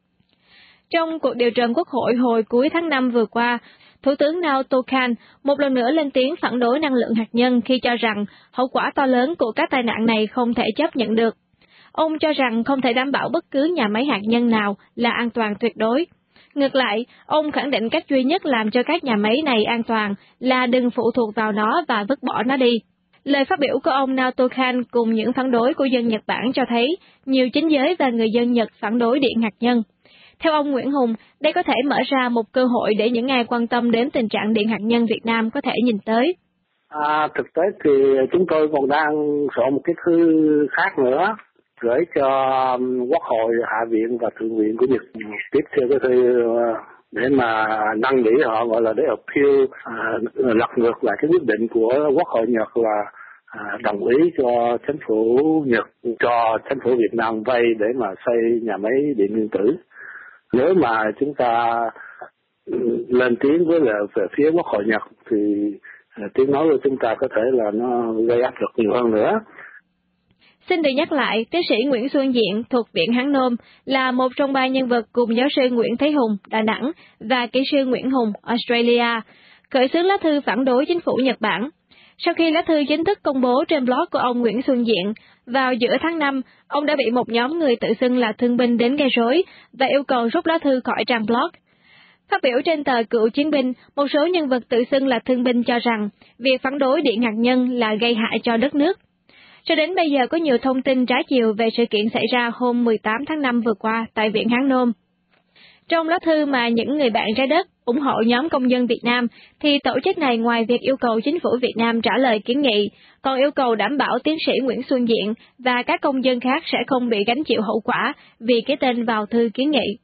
Trong cuộc điều trần Quốc hội hồi cuối tháng 5 vừa qua, Thủ tướng Naoto Kan một lần nữa lên tiếng phản đối năng lượng hạt nhân khi cho rằng hậu quả to lớn của các tai nạn này không thể chấp nhận được. Ông cho rằng không thể đảm bảo bất cứ nhà máy hạt nhân nào là an toàn tuyệt đối. Ngược lại, ông khẳng định cách duy nhất làm cho các nhà máy này an toàn là đừng phụ thuộc vào nó và vứt bỏ nó đi. Lời phát biểu của ông Naoto Kan cùng những phản đối của dân Nhật Bản cho thấy nhiều chính giới và người dân Nhật phản đối điện hạt nhân. Theo ông Nguyễn Hùng, đây có thể mở ra một cơ hội để những ai quan tâm đến tình trạng điện hạt nhân Việt Nam có thể nhìn tới. Thực tế thì chúng tôi còn đang soạn một cái thư khác nữa gửi cho Quốc hội, Hạ viện và Thượng viện của Nhật tiếp theo cái thư để mà năn nỉ họ, gọi là để appeal, lật ngược lại cái quyết định của Quốc hội Nhật là đồng ý cho chính phủ Nhật cho chính phủ Việt Nam vay để mà xây nhà máy điện nguyên tử. Nếu mà chúng ta lên tiếng với về phía Quốc hội Nhật thì tiếng nói của chúng ta có thể là nó gây áp lực nhiều hơn nữa. Xin được nhắc lại, tiến sĩ Nguyễn Xuân Diện thuộc Viện Hán Nôm là một trong 3 nhân vật cùng giáo sư Nguyễn Thế Hùng, Đà Nẵng và kỹ sư Nguyễn Hùng, Australia, khởi xướng lá thư phản đối chính phủ Nhật Bản. Sau khi lá thư chính thức công bố trên blog của ông Nguyễn Xuân Diện, vào giữa tháng 5, ông đã bị một nhóm người tự xưng là thương binh đến gây rối và yêu cầu rút lá thư khỏi trang blog. Phát biểu trên tờ Cựu Chiến binh, một số nhân vật tự xưng là thương binh cho rằng việc phản đối điện hạt nhân là gây hại cho đất nước. Cho đến bây giờ có nhiều thông tin trái chiều về sự kiện xảy ra hôm 18 tháng 5 vừa qua tại Viện Hán Nôm. Trong lá thư mà những người bạn trái đất ủng hộ nhóm công dân Việt Nam, thì tổ chức này ngoài việc yêu cầu chính phủ Việt Nam trả lời kiến nghị, còn yêu cầu đảm bảo tiến sĩ Nguyễn Xuân Diện và các công dân khác sẽ không bị gánh chịu hậu quả vì ký tên vào thư kiến nghị.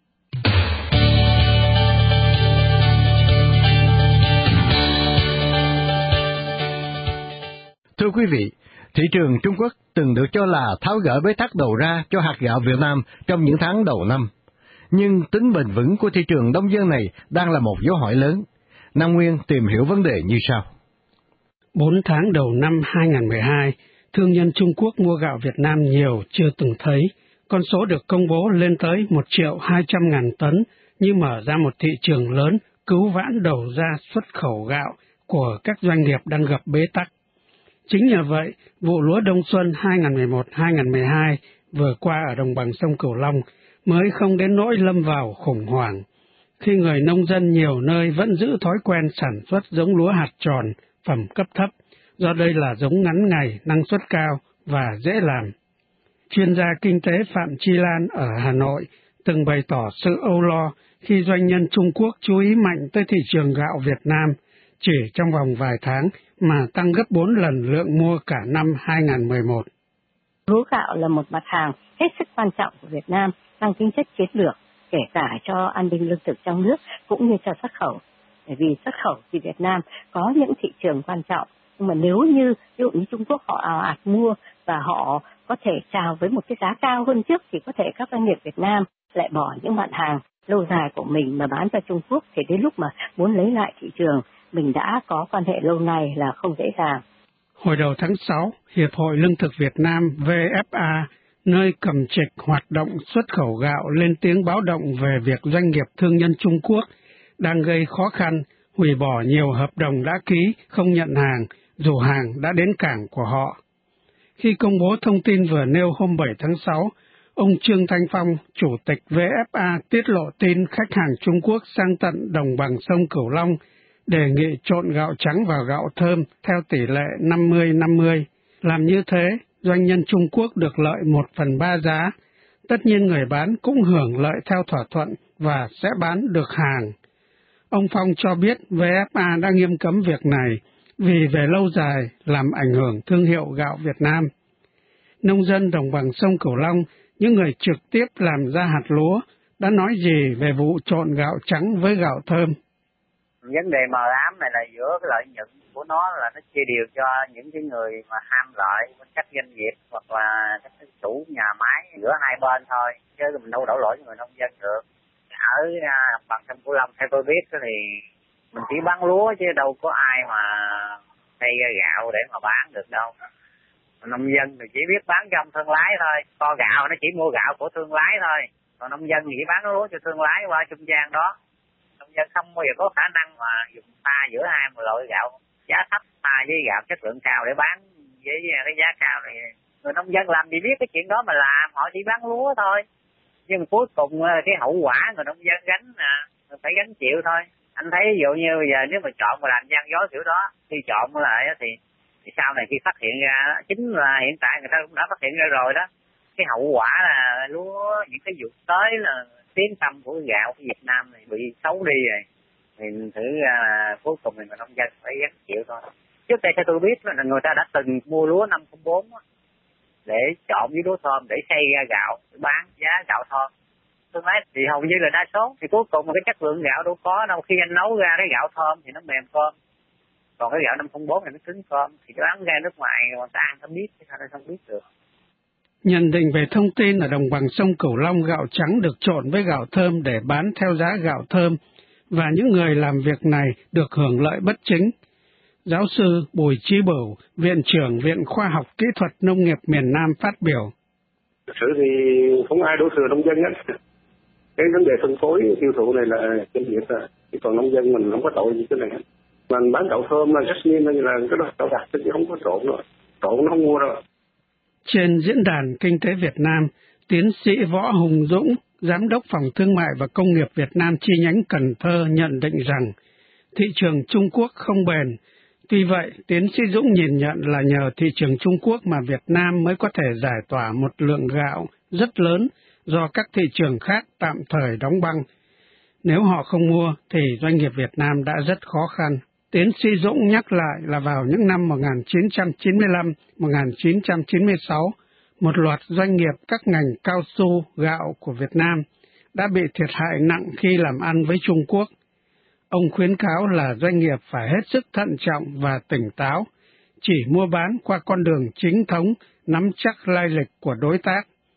Thưa quý vị, thị trường Trung Quốc từng được cho là tháo gỡ bế tắc đầu ra cho hạt gạo Việt Nam trong những tháng đầu năm. Nhưng tính bền vững của thị trường đông dân này đang là một dấu hỏi lớn. Nam Nguyên tìm hiểu vấn đề như sau. 4 tháng đầu năm 2012, thương nhân Trung Quốc mua gạo Việt Nam nhiều chưa từng thấy. Con số được công bố lên tới 1.200.000 tấn, như mở ra một thị trường lớn cứu vãn đầu ra xuất khẩu gạo của các doanh nghiệp đang gặp bế tắc. Chính nhờ vậy, vụ lúa đông xuân 2011-2012 vừa qua ở đồng bằng sông Cửu Long mới không đến nỗi lâm vào khủng hoảng, khi người nông dân nhiều nơi vẫn giữ thói quen sản xuất giống lúa hạt tròn, phẩm cấp thấp, do đây là giống ngắn ngày, năng suất cao và dễ làm. Chuyên gia kinh tế Phạm Chi Lan ở Hà Nội từng bày tỏ sự âu lo khi doanh nhân Trung Quốc chú ý mạnh tới thị trường gạo Việt Nam, chỉ trong vòng vài tháng mà tăng gấp 4 lần lượng mua cả năm 2011. Lúa gạo là một mặt hàng hết sức quan trọng của Việt Nam, mang tính chất chiến lược, kể cả cho an ninh lương thực trong nước cũng như cho xuất khẩu. Bởi vì xuất khẩu thì Việt Nam có những thị trường quan trọng, nhưng mà nếu như ví dụ như Trung Quốc họ ào ạt mua và họ có thể chào với một cái giá cao hơn trước, thì có thể các doanh nghiệp Việt Nam lại bỏ những mặt hàng lâu dài của mình mà bán cho Trung Quốc, thì đến lúc mà muốn lấy lại thị trường mình đã có quan hệ lâu nay là không dễ dàng. Hồi đầu tháng 6, Hiệp hội Lương thực Việt Nam VFA, nơi cầm trịch hoạt động xuất khẩu gạo, lên tiếng báo động về việc doanh nghiệp thương nhân Trung Quốc đang gây khó khăn, hủy bỏ nhiều hợp đồng đã ký, không nhận hàng, dù hàng đã đến cảng của họ. Khi công bố thông tin vừa nêu hôm 7 tháng 6, ông Trương Thanh Phong, Chủ tịch VFA, tiết lộ tin khách hàng Trung Quốc sang tận đồng bằng sông Cửu Long đề nghị trộn gạo trắng vào gạo thơm theo tỷ lệ 50-50. Làm như thế, doanh nhân Trung Quốc được lợi 1/3 giá. Tất nhiên người bán cũng hưởng lợi theo thỏa thuận và sẽ bán được hàng. Ông Phong cho biết VFA đã nghiêm cấm việc này vì về lâu dài làm ảnh hưởng thương hiệu gạo Việt Nam. Nông dân đồng bằng sông Cửu Long, những người trực tiếp làm ra hạt lúa, đã nói gì về vụ trộn gạo trắng với gạo thơm? Vấn đề mờ ám này là giữa cái lợi nhuận của nó là nó chia đều cho những cái người mà ham lợi, các doanh nghiệp hoặc là các chủ nhà máy giữa hai bên thôi, chứ mình đâu đổ lỗi cho người nông dân được. Ở đồng bằng sông Cửu Long theo tôi biết thì mình chỉ bán lúa chứ đâu có ai mà xây ra gạo để mà bán được đâu. Nông dân thì chỉ biết bán cho ông thương lái thôi, kho gạo nó chỉ mua gạo của thương lái thôi, còn nông dân thì chỉ bán lúa cho thương lái qua trung gian đó. Nông dân không bao giờ có khả năng mà dùng pha giữa hai một loại gạo giá thấp pha với gạo chất lượng cao để bán với cái giá cao này. Người nông dân làm gì biết cái chuyện đó mà làm, họ chỉ bán lúa thôi. Nhưng cuối cùng cái hậu quả người nông dân gánh phải gánh chịu thôi. Anh thấy ví dụ như bây giờ nếu mà chọn mà làm gian dối kiểu đó, khi chọn lại thì sau này khi phát hiện ra, chính là hiện tại người ta cũng đã phát hiện ra rồi đó. Cái hậu quả là lúa những cái vụ tới là tiếng tăm của gạo của Việt Nam này bị xấu đi rồi. Thì thử ra là cuối cùng thì người nông dân phải gánh chịu thôi. Trước đây theo tôi biết là người ta đã từng mua lúa 504 để trộn với lúa thơm để xay ra gạo để bán giá gạo thơm. Tôi nói thì hầu như là đa số thì cuối cùng cái chất lượng gạo đâu có đâu, khi anh nấu ra cái gạo thơm thì nó mềm cơm, còn cái gạo 504 thì nó cứng cơm, thì cái bán ra nước ngoài người ta ăn không biết, thì sao nó không biết được. Nhận định về thông tin ở đồng bằng sông Cửu Long gạo trắng được trộn với gạo thơm để bán theo giá gạo thơm và những người làm việc này được hưởng lợi bất chính. Giáo sư Bùi Chí Bửu, Viện trưởng Viện Khoa học Kỹ thuật Nông nghiệp miền Nam phát biểu. Thực sự thì không ai đổ thừa nông dân hết. Cái vấn đề phân phối tiêu thụ này là doanh nghiệp rồi, còn nông dân mình không có tội gì cái này. Mình bán gạo thơm là jasmine là cái đó gạo đặc chứ không có trộn rồi, trộn nó không mua đâu. Trên diễn đàn Kinh tế Việt Nam, tiến sĩ Võ Hùng Dũng, Giám đốc Phòng Thương mại và Công nghiệp Việt Nam chi nhánh Cần Thơ nhận định rằng thị trường Trung Quốc không bền. Tuy vậy, tiến sĩ Dũng nhìn nhận là nhờ thị trường Trung Quốc mà Việt Nam mới có thể giải tỏa một lượng gạo rất lớn do các thị trường khác tạm thời đóng băng. Nếu họ không mua thì doanh nghiệp Việt Nam đã rất khó khăn. Tiến sĩ Dũng nhắc lại là vào những năm 1995, 1996, một loạt doanh nghiệp các ngành cao su, gạo của Việt Nam đã bị thiệt hại nặng khi làm ăn với Trung Quốc. Ông khuyến cáo là doanh nghiệp phải hết sức thận trọng và tỉnh táo, chỉ mua bán qua con đường chính thống, nắm chắc lai lịch của đối tác.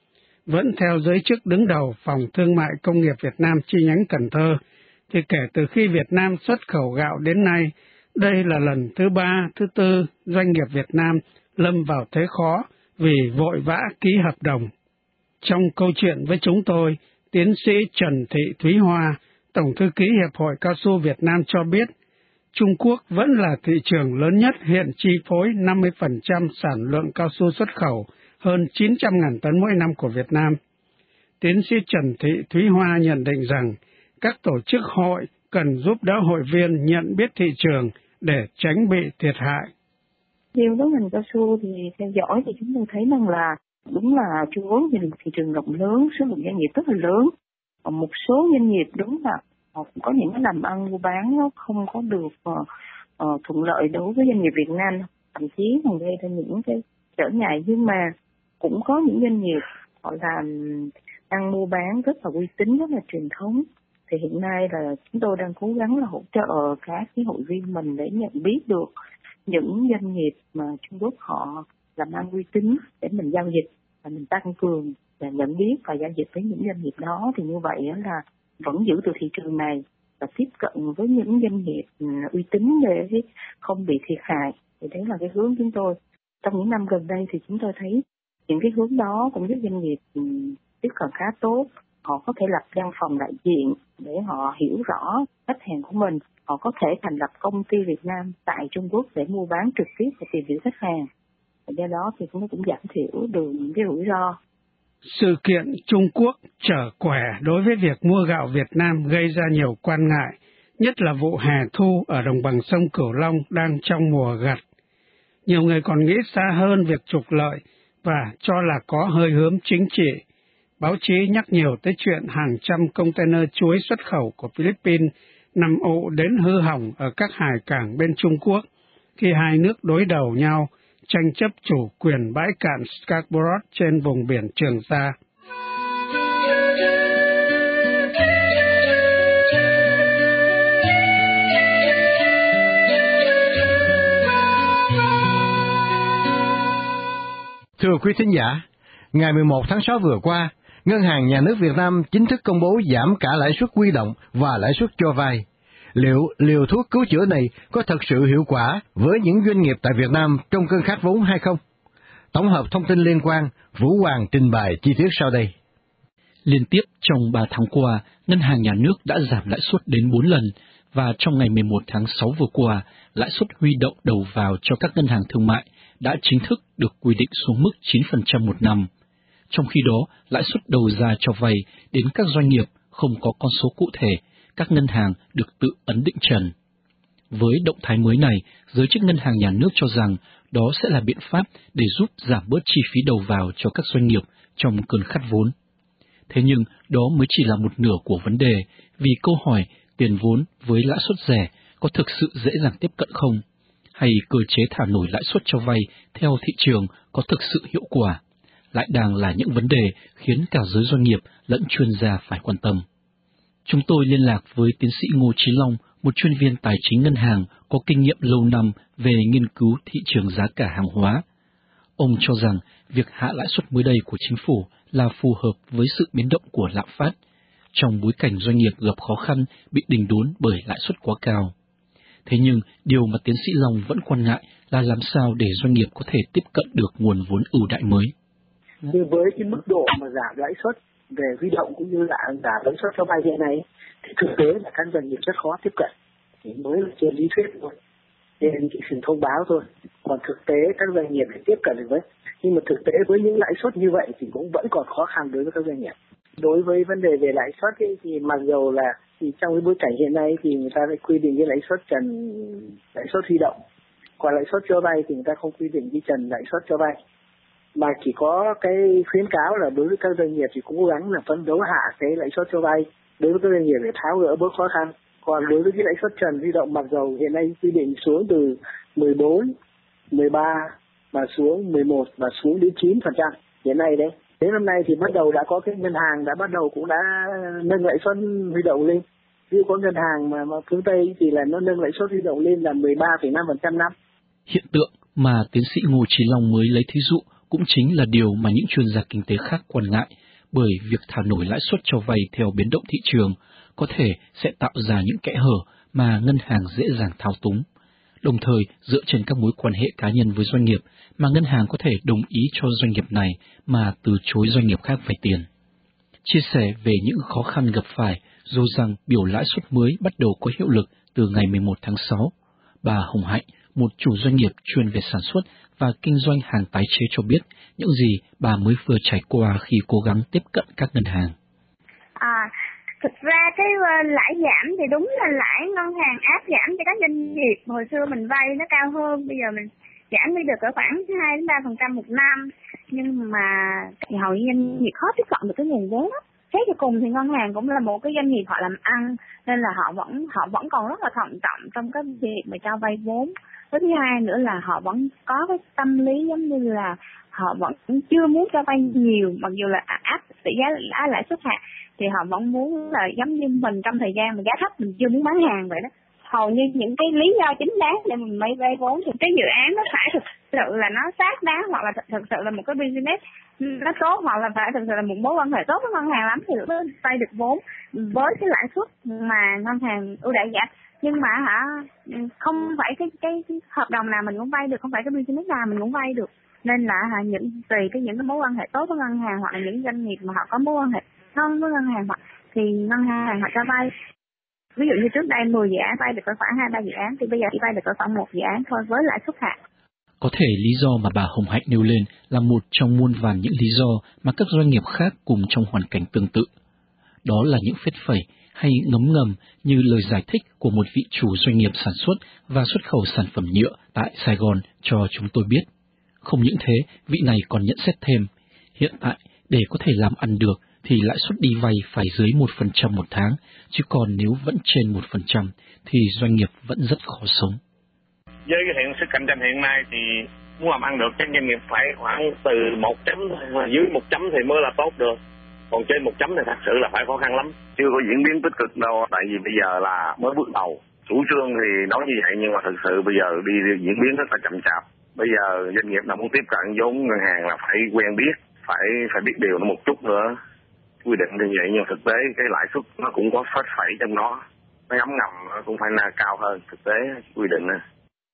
Vẫn theo giới chức đứng đầu Phòng Thương mại Công nghiệp Việt Nam chi nhánh Cần Thơ, thì kể từ khi Việt Nam xuất khẩu gạo đến nay, đây là lần thứ 3, thứ 4 doanh nghiệp Việt Nam lâm vào thế khó vì vội vã ký hợp đồng. Trong câu chuyện với chúng tôi, tiến sĩ Trần Thị Thúy Hoa, Tổng thư ký Hiệp hội Cao su Việt Nam cho biết, Trung Quốc vẫn là thị trường lớn nhất hiện chi phối 50% sản lượng cao su xuất khẩu, hơn 900.000 tấn mỗi năm của Việt Nam. Tiến sĩ Trần Thị Thúy Hoa nhận định rằng, các tổ chức hội cần giúp đỡ hội viên nhận biết thị trường để tránh bị thiệt hại. Riêng với ngành cao su thì theo dõi thì chúng tôi thấy rằng là đúng là Trung Quốc thì thị trường rộng lớn, số lượng doanh nghiệp rất là lớn. Còn một số doanh nghiệp đúng là họ cũng có những cái làm ăn mua bán nó không có được thuận lợi đối với doanh nghiệp Việt Nam, thậm chí còn gây ra những cái trở ngại. Nhưng mà cũng có những doanh nghiệp họ làm ăn mua bán rất là uy tín, rất là truyền thống. Thì hiện nay là chúng tôi đang cố gắng là hỗ trợ các cái hội viên mình để nhận biết được những doanh nghiệp mà Trung Quốc họ làm ăn uy tín để mình giao dịch và mình tăng cường và nhận biết và giao dịch với những doanh nghiệp đó. Thì như vậy là vẫn giữ được thị trường này và tiếp cận với những doanh nghiệp uy tín để không bị thiệt hại. Thì đấy là cái hướng chúng tôi. Trong những năm gần đây thì chúng tôi thấy những cái hướng đó cũng giúp doanh nghiệp tiếp cận khá tốt. Họ có thể lập văn phòng đại diện để họ hiểu rõ khách hàng của mình. Họ có thể thành lập công ty Việt Nam tại Trung Quốc để mua bán trực tiếp và tìm hiểu khách hàng. Do đó thì nó cũng giảm thiểu được những cái rủi ro. Sự kiện Trung Quốc trở quẻ đối với việc mua gạo Việt Nam gây ra nhiều quan ngại, nhất là vụ hè thu ở đồng bằng sông Cửu Long đang trong mùa gặt. Nhiều người còn nghĩ xa hơn việc trục lợi và cho là có hơi hướng chính trị. Báo chí nhắc nhiều tới chuyện hàng trăm container chuối xuất khẩu của Philippines nằm ụ đến hư hỏng ở các hải cảng bên Trung Quốc khi hai nước đối đầu nhau tranh chấp chủ quyền bãi cạn Scarborough trên vùng biển Trường Sa. Thưa quý thính giả, ngày 11 tháng 6 vừa qua, Ngân hàng Nhà nước Việt Nam chính thức công bố giảm cả lãi suất huy động và lãi suất cho vay. Liệu liều thuốc cứu chữa này có thật sự hiệu quả với những doanh nghiệp tại Việt Nam trong cơn khát vốn hay không? Tổng hợp thông tin liên quan, Vũ Hoàng trình bày chi tiết sau đây. Liên tiếp trong 3 tháng qua, Ngân hàng Nhà nước đã giảm lãi suất đến 4 lần, và trong ngày 11 tháng 6 vừa qua, lãi suất huy động đầu vào cho các ngân hàng thương mại đã chính thức được quy định xuống mức 9% một năm. Trong khi đó, lãi suất đầu ra cho vay đến các doanh nghiệp không có con số cụ thể, các ngân hàng được tự ấn định trần. Với động thái mới này, giới chức ngân hàng nhà nước cho rằng đó sẽ là biện pháp để giúp giảm bớt chi phí đầu vào cho các doanh nghiệp trong cơn khát vốn. Thế nhưng đó mới chỉ là một nửa của vấn đề, vì câu hỏi tiền vốn với lãi suất rẻ có thực sự dễ dàng tiếp cận không? Hay cơ chế thả nổi lãi suất cho vay theo thị trường có thực sự hiệu quả? Lại đang là những vấn đề khiến cả giới doanh nghiệp lẫn chuyên gia phải quan tâm. Chúng tôi liên lạc với tiến sĩ Ngô Chí Long, một chuyên viên tài chính ngân hàng có kinh nghiệm lâu năm về nghiên cứu thị trường giá cả hàng hóa. Ông cho rằng việc hạ lãi suất mới đây của chính phủ là phù hợp với sự biến động của lạm phát, trong bối cảnh doanh nghiệp gặp khó khăn bị đình đốn bởi lãi suất quá cao. Thế nhưng, điều mà tiến sĩ Long vẫn quan ngại là làm sao để doanh nghiệp có thể tiếp cận được nguồn vốn ưu đãi mới. Với cái mức độ mà giảm lãi suất về huy động cũng như là giảm lãi suất cho vay hiện nay, thì thực tế là các doanh nghiệp rất khó tiếp cận. Chỉ mới là trên lý thuyết thôi, nên chỉ xin thông báo thôi. Còn thực tế các doanh nghiệp phải tiếp cận được với. Nhưng mà thực tế với những lãi suất như vậy thì cũng vẫn còn khó khăn đối với các doanh nghiệp. Đối với vấn đề về lãi suất ấy, thì mặc dù là thì trong cái bối cảnh hiện nay thì người ta lại quy định cái lãi suất trần, lãi suất huy động. Còn lãi suất cho vay thì người ta không quy định cái trần lãi suất cho vay. Mà chỉ có cái khuyến cáo là đối với các doanh nghiệp thì cũng cố gắng là phấn đấu hạ cái lãi suất cho vay đối với các doanh nghiệp để tháo gỡ bớt khó khăn. Còn đối với cái lãi suất trần huy động mặc dầu hiện nay quy định xuống từ 14, 13 và xuống 11 và xuống đến 9% hiện nay đấy. Đến năm nay thì bắt đầu đã có cái ngân hàng đã bắt đầu cũng đã nâng lãi suất huy động lên. Ví dụ có ngân hàng mà phương Tây thì là nó nâng lãi suất huy động lên là 13,5% năm. Hiện tượng mà tiến sĩ Ngô Chí Long mới lấy thí dụ cũng chính là điều mà những chuyên gia kinh tế khác quan ngại, bởi việc thả nổi lãi suất cho vay theo biến động thị trường có thể sẽ tạo ra những kẽ hở mà ngân hàng dễ dàng thao túng. Đồng thời, dựa trên các mối quan hệ cá nhân với doanh nghiệp mà ngân hàng có thể đồng ý cho doanh nghiệp này mà từ chối doanh nghiệp khác vay tiền. Chia sẻ về những khó khăn gặp phải dù rằng biểu lãi suất mới bắt đầu có hiệu lực từ ngày 11 tháng 6, bà Hồng Hạnh, một chủ doanh nghiệp chuyên về sản xuất và kinh doanh hàng tái chế cho biết những gì bà mới vừa trải qua khi cố gắng tiếp cận các ngân hàng. Thực ra cái lãi giảm thì đúng là lãi ngân hàng áp giảm cho các doanh nghiệp. Hồi xưa mình vay nó cao hơn, bây giờ mình giảm đi được ở khoảng 2-3% một năm. Nhưng mà thì hầu như doanh nghiệp khó tiếp cận được cái nguồn vốn đó. Thế cho cùng thì ngân hàng cũng là một cái doanh nghiệp họ làm ăn, nên là họ vẫn còn rất là thận trọng trong cái việc mà cho vay vốn. Cái thứ hai nữa là họ vẫn có cái tâm lý giống như là họ vẫn chưa muốn cho vay nhiều, mặc dù là áp tỷ giá lãi suất hạ thì họ vẫn muốn là giống như mình trong thời gian mà giá thấp mình chưa muốn bán hàng vậy đó. Hầu như những cái lý do chính đáng để mình mới vay vốn thì cái dự án nó phải thực sự là nó xác đáng, hoặc là thực sự là một cái business nó tốt, hoặc là phải thực sự là một mối quan hệ tốt với ngân hàng lắm thì mới vay được vốn với cái lãi suất mà ngân hàng ưu đãi giảm. Nhưng mà không phải cái hợp đồng nào mình cũng vay được, không phải cái business nào mình cũng vay được, nên là tùy những cái mối quan hệ tốt với ngân hàng, hoặc là những doanh nghiệp mà họ có mối quan hệ thân với ngân hàng thì ngân hàng họ cho vay. Ví dụ như trước đây 10 dự án vay được khoảng 2-3 dự án thì bây giờ chỉ vay được khoảng 1 dự án thôi với lãi suất hạ. Có thể lý do mà bà Hồng Hạnh nêu lên là một trong muôn vàn những lý do mà các doanh nghiệp khác cùng trong hoàn cảnh tương tự. Đó là những phết phẩy hay ngấm ngầm như lời giải thích của một vị chủ doanh nghiệp sản xuất và xuất khẩu sản phẩm nhựa tại Sài Gòn cho chúng tôi biết. Không những thế, vị này còn nhận xét thêm, hiện tại để có thể làm ăn được thì lãi suất đi vay phải dưới 1% một tháng, chứ còn nếu vẫn trên 1% thì doanh nghiệp vẫn rất khó sống. Với cái sức cạnh tranh hiện nay thì muốn làm ăn được các doanh nghiệp phải khoảng từ 1 chấm, dưới 1 chấm thì mới là tốt được. Còn trên 1 chấm thì thật sự là phải khó khăn lắm. Chưa có diễn biến tích cực đâu, tại vì bây giờ là mới bước đầu. Chủ trương thì nói như vậy nhưng mà thực sự bây giờ đi diễn biến rất là chậm chạp. Bây giờ doanh nghiệp nào muốn tiếp cận vốn ngân hàng là phải quen biết, phải biết điều nó một chút nữa. Quy định như vậy nhưng thực tế cái lãi suất nó cũng có phết phẩy trong đó. Nó ngấm ngầm nó cũng phải là cao hơn thực tế quy định này.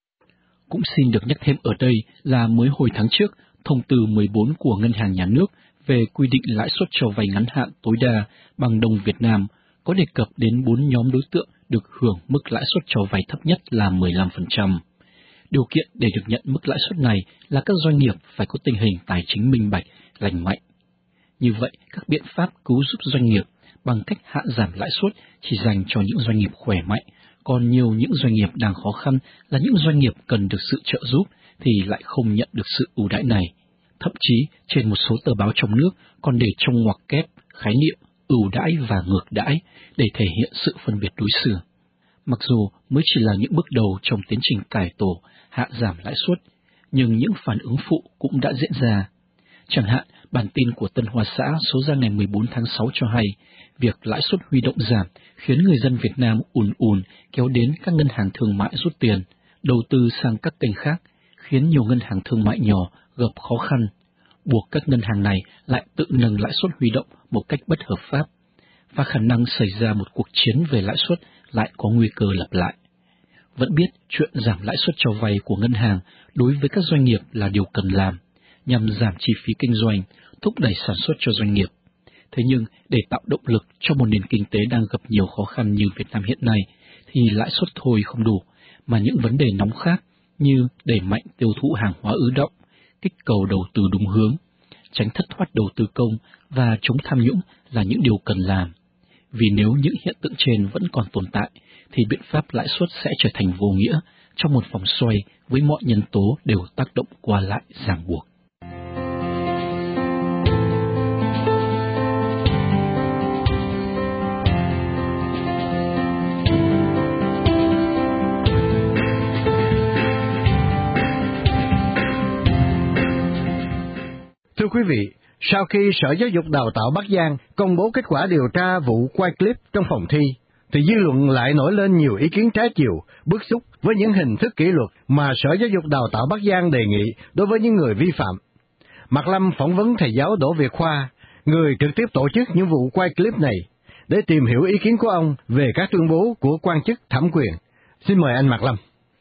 Cũng xin được nhắc thêm ở đây là mới hồi tháng trước, thông tư 14 của Ngân hàng Nhà nước về quy định lãi suất cho vay ngắn hạn tối đa bằng đồng Việt Nam có đề cập đến 4 nhóm đối tượng được hưởng mức lãi suất cho vay thấp nhất là 15%. Điều kiện để được nhận mức lãi suất này là các doanh nghiệp phải có tình hình tài chính minh bạch, lành mạnh. Như vậy, các biện pháp cứu giúp doanh nghiệp bằng cách hạ giảm lãi suất chỉ dành cho những doanh nghiệp khỏe mạnh, còn nhiều những doanh nghiệp đang khó khăn là những doanh nghiệp cần được sự trợ giúp thì lại không nhận được sự ưu đãi này. Thậm chí, trên một số tờ báo trong nước còn để trong ngoặc kép khái niệm ưu đãi và ngược đãi để thể hiện sự phân biệt đối xử. Mặc dù mới chỉ là những bước đầu trong tiến trình cải tổ, hạ giảm lãi suất, nhưng những phản ứng phụ cũng đã diễn ra. Chẳng hạn, bản tin của Tân Hoa Xã số ra ngày 14 tháng 6 cho hay, việc lãi suất huy động giảm khiến người dân Việt Nam ùn ùn kéo đến các ngân hàng thương mại rút tiền, đầu tư sang các kênh khác, khiến nhiều ngân hàng thương mại nhỏ gặp khó khăn, buộc các ngân hàng này lại tự nâng lãi suất huy động một cách bất hợp pháp, và khả năng xảy ra một cuộc chiến về lãi suất lại có nguy cơ lặp lại. Vẫn biết chuyện giảm lãi suất cho vay của ngân hàng đối với các doanh nghiệp là điều cần làm, nhằm giảm chi phí kinh doanh, thúc đẩy sản xuất cho doanh nghiệp. Thế nhưng, để tạo động lực cho một nền kinh tế đang gặp nhiều khó khăn như Việt Nam hiện nay, thì lãi suất thôi không đủ, mà những vấn đề nóng khác như đẩy mạnh tiêu thụ hàng hóa ứ động, kích cầu đầu tư đúng hướng, tránh thất thoát đầu tư công và chống tham nhũng là những điều cần làm. Vì nếu những hiện tượng trên vẫn còn tồn tại, thì biện pháp lãi suất sẽ trở thành vô nghĩa trong một vòng xoay với mọi nhân tố đều tác động qua lại ràng buộc. Thưa quý vị, sau khi Sở Giáo dục Đào tạo Bắc Giang công bố kết quả điều tra vụ quay clip trong phòng thi, thì dư luận lại nổi lên nhiều ý kiến trái chiều, bức xúc với những hình thức kỷ luật mà Sở Giáo dục Đào tạo Bắc Giang đề nghị đối với những người vi phạm. Mạc Lâm phỏng vấn thầy giáo Đỗ Việt Khoa, người trực tiếp tổ chức những vụ quay clip này, để tìm hiểu ý kiến của ông về các tuyên bố của quan chức thẩm quyền. Xin mời anh Mạc Lâm.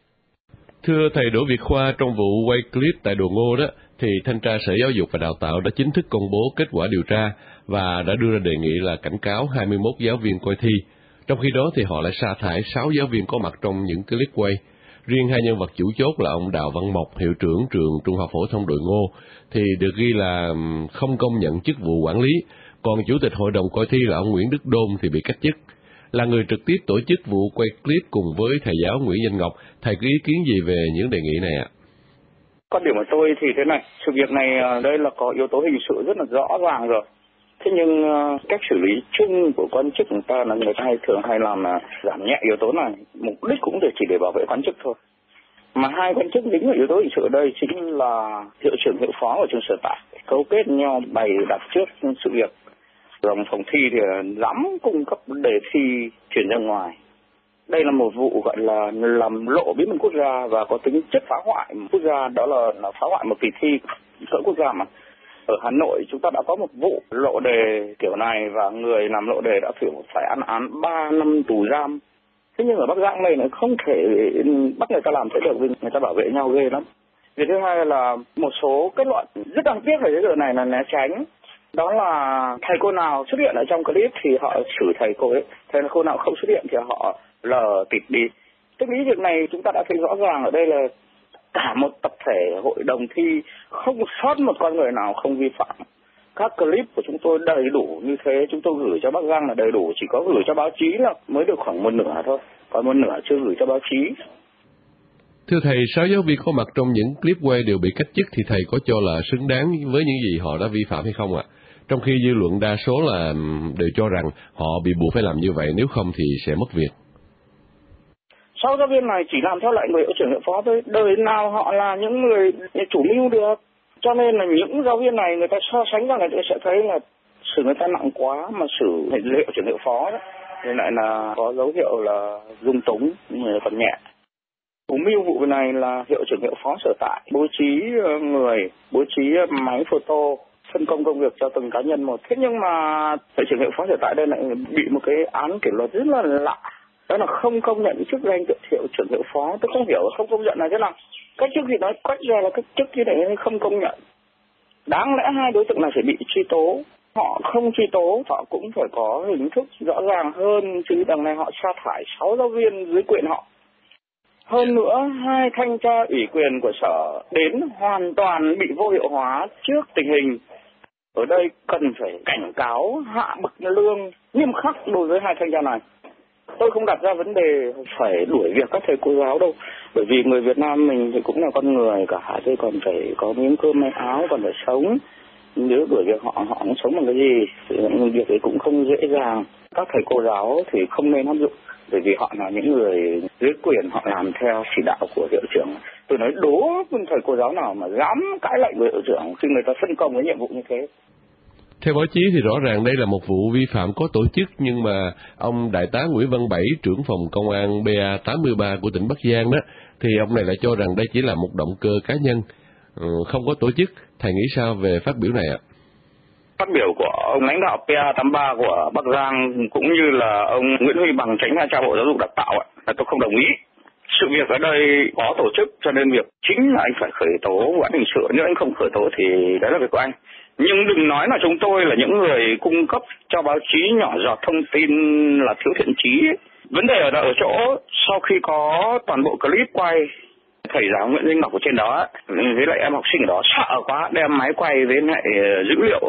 Thưa thầy Đỗ Việt Khoa, trong vụ quay clip tại Đồ Ngô đó, thì Thanh tra Sở Giáo dục và Đào tạo đã chính thức công bố kết quả điều tra và đã đưa ra đề nghị là cảnh cáo 21 giáo viên coi thi. Trong khi đó thì họ lại sa thải 6 giáo viên có mặt trong những clip quay. Riêng hai nhân vật chủ chốt là ông Đào Văn Mộc, hiệu trưởng trường Trung học phổ thông Đồi Ngô, thì được ghi là không công nhận chức vụ quản lý, còn chủ tịch hội đồng coi thi là ông Nguyễn Đức Đôn thì bị cách chức. Là người trực tiếp tổ chức vụ quay clip cùng với thầy giáo Nguyễn Danh Ngọc, thầy có ý kiến gì về những đề nghị này ạ? Quan điểm của tôi thì thế này, sự việc này đây là có yếu tố hình sự rất là rõ ràng rồi. Thế nhưng cách xử lý chung của quan chức người ta là người ta thường hay làm là giảm nhẹ yếu tố này, mục đích cũng chỉ để bảo vệ quan chức thôi. Mà hai quan chức dính vào yếu tố hình sự ở đây chính là hiệu trưởng hiệu phó của trường sở tại, cấu kết nhau bày đặt trước sự việc. Dòng phòng thi thì dám cung cấp đề thi chuyển ra ngoài. Đây là một vụ gọi là làm lộ bí mật quốc gia và có tính chất phá hoại quốc gia, đó là phá hoại một kỳ thi cỡ quốc gia mà. Ở Hà Nội chúng ta đã có một vụ lộ đề kiểu này và người làm lộ đề đã phải ăn án 3 năm tù giam. Thế nhưng ở Bắc Giang này không thể bắt người ta làm thế được vì người ta bảo vệ nhau ghê lắm. Việc thứ hai là một số kết luận rất đáng tiếc về cái giờ này là né tránh. Đó là thầy cô nào xuất hiện ở trong clip thì họ xử thầy cô ấy, thầy cô nào không xuất hiện thì họ lờ tịt đi. Tôi nghĩ việc này chúng ta đã thấy rõ ràng ở đây là cả một tập thể hội đồng thi không sót một con người nào không vi phạm. Các clip của chúng tôi đầy đủ như thế, chúng tôi gửi cho Bắc Giang là đầy đủ, chỉ có gửi cho báo chí là mới được khoảng một nửa thôi, còn một nửa chưa gửi cho báo chí. Thưa thầy, 6 giáo viên có mặt trong những clip quay đều bị cách chức thì thầy có cho là xứng đáng với những gì họ đã vi phạm hay không ạ? Trong khi dư luận đa số là đều cho rằng họ bị buộc phải làm như vậy, nếu không thì sẽ mất việc. 6 giáo viên này chỉ làm theo lệnh người hiệu trưởng hiệu phó thôi, đời nào họ là những người chủ mưu được. Cho nên là những giáo viên này người ta so sánh ra người ta sẽ thấy là xử người ta nặng quá, mà xử hiệu trưởng hiệu phó đó, thì lại là có dấu hiệu là dung túng còn nhẹ. Chủ mưu vụ này là hiệu trưởng hiệu phó sở tại, bố trí người, bố trí máy photo, phân công công việc cho từng cá nhân một. Thế nhưng mà hiệu trưởng hiệu phó sở tại đây lại bị một cái án kỷ luật rất là lạ. Đó là không công nhận chức danh hiệu trưởng hiệu phó. Tôi không hiểu không công nhận là thế nào. Cách chức thì nói quách ra là cách chức như này không công nhận. Đáng lẽ hai đối tượng này phải bị truy tố. Họ không truy tố, họ cũng phải có hình thức rõ ràng hơn. Chứ đằng này họ sa thải 6 giáo viên dưới quyền họ. Hơn nữa, 2 thanh tra ủy quyền của sở đến hoàn toàn bị vô hiệu hóa trước tình hình Ở đây cần phải cảnh cáo hạ bậc lương nghiêm khắc đối với hai thanh tra này. Tôi không đặt ra vấn đề phải đuổi việc các thầy cô giáo đâu, bởi vì người Việt Nam mình thì cũng là con người cả, chứ còn phải có miếng cơm may áo, còn phải sống. Nếu đuổi việc họ không sống bằng cái gì, việc ấy cũng không dễ dàng. Các thầy cô giáo thì không nên áp dụng, bởi vì họ là những người dưới quyền, họ làm theo chỉ đạo của hiệu trưởng. Tôi nói đố thầy cô giáo nào mà dám cãi lệnh với hiệu trưởng khi người ta phân công cái nhiệm vụ như thế. Theo báo chí thì rõ ràng đây là một vụ vi phạm có tổ chức, nhưng mà ông Đại tá Nguyễn Văn Bảy, trưởng phòng công an BA83 của tỉnh Bắc Giang đó, thì ông này lại cho rằng đây chỉ là một động cơ cá nhân, không có tổ chức. Thầy nghĩ sao về phát biểu này ạ? Phát biểu của ông lãnh đạo PA83 của Bắc Giang cũng như là ông Nguyễn Huy Bằng, Chánh thanh tra Bộ Giáo dục Đào tạo là tôi không đồng ý. Sự việc ở đây có tổ chức, cho nên việc chính là anh phải khởi tố vụ án hình sự. Nếu anh không khởi tố thì đấy là việc của anh. Nhưng đừng nói là chúng tôi là những người cung cấp cho báo chí nhỏ giọt thông tin là thiếu thiện chí. Vấn đề ở chỗ sau khi có toàn bộ clip quay, thầy giáo Nguyễn Duy Ngọc ở trên đó với lại em học sinh ở đó sợ quá, đem máy quay với lại dữ liệu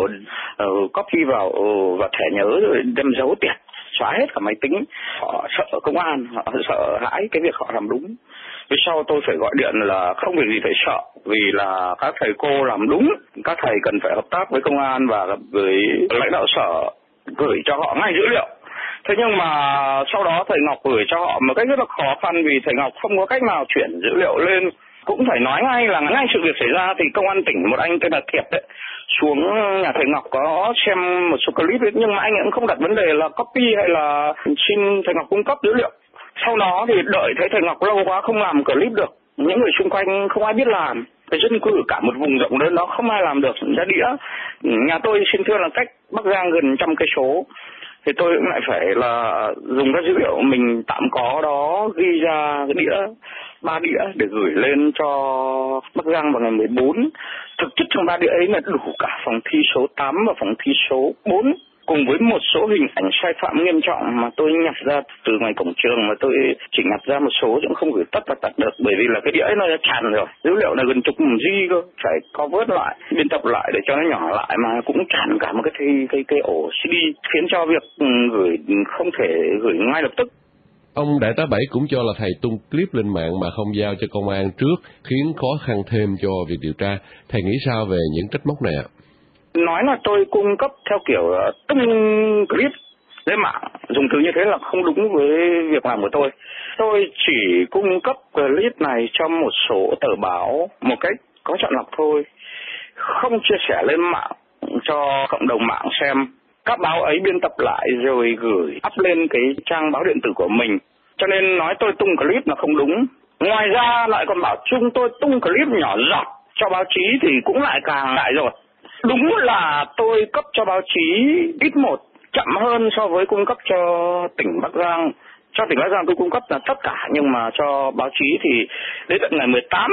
copy vào thẻ nhớ rồi đem giấu tiệt, xóa hết cả máy tính. Họ sợ công an, họ sợ hãi cái việc họ làm đúng. Vì sau tôi phải gọi điện là không việc gì phải sợ, vì là các thầy cô làm đúng, các thầy cần phải hợp tác với công an và với lãnh đạo sở gửi cho họ ngay dữ liệu. Thế nhưng mà sau đó thầy Ngọc gửi cho họ một cách rất là khó khăn, vì thầy Ngọc không có cách nào chuyển dữ liệu lên. Cũng phải nói ngay là ngay sự việc xảy ra thì công an tỉnh, một anh tên là Thiệp đấy, xuống nhà thầy Ngọc có xem một số clip ấy, nhưng mà anh cũng không đặt vấn đề là copy hay là xin thầy Ngọc cung cấp dữ liệu. Sau đó thì đợi thấy thầy Ngọc lâu quá không làm clip được, những người xung quanh không ai biết làm, cái dân cư cả một vùng rộng lớn đó không ai làm được ra đĩa. Nhà tôi xin thưa là cách Bắc Giang gần 100 cây số, thì tôi cũng lại phải là dùng các dữ liệu mình tạm có đó, ghi ra cái đĩa, 3 đĩa để gửi lên cho Bắc Giang vào ngày 14. Thực chất trong 3 đĩa ấy là đủ cả phòng thi số 8 và phòng thi số 4, cùng với một số hình ảnh sai phạm nghiêm trọng mà tôi nhặt ra từ ngoài cổng trường, mà tôi chỉ nhặt ra một số chứ cũng không gửi tất và tật được, bởi vì là cái đĩa ấy nó đã tràn rồi, dữ liệu là gần chục GB cơ, phải cover lại, biên tập lại để cho nó nhỏ lại, mà cũng tràn cả một cái ổ CD, khiến cho việc gửi không thể gửi ngay lập tức. Ông Đại tá Bảy cũng cho là thầy tung clip lên mạng mà không giao cho công an trước, khiến khó khăn thêm cho việc điều tra. Thầy nghĩ sao về những trách móc này ạ? Nói là tôi cung cấp theo kiểu tung clip lên mạng, dùng từ như thế là không đúng với việc làm của tôi. Tôi chỉ cung cấp clip này cho một số tờ báo một cách có chọn lọc thôi, không chia sẻ lên mạng cho cộng đồng mạng xem. Các báo ấy biên tập lại rồi gửi up lên cái trang báo điện tử của mình, cho nên nói tôi tung clip là không đúng. Ngoài ra lại còn bảo chúng tôi tung clip nhỏ giọt cho báo chí thì cũng lại càng lại rồi. Đúng là tôi cấp cho báo chí ít một, chậm hơn so với cung cấp cho tỉnh Bắc Giang. Cho tỉnh Bắc Giang tôi cung cấp là tất cả, nhưng mà cho báo chí thì đến tận ngày 18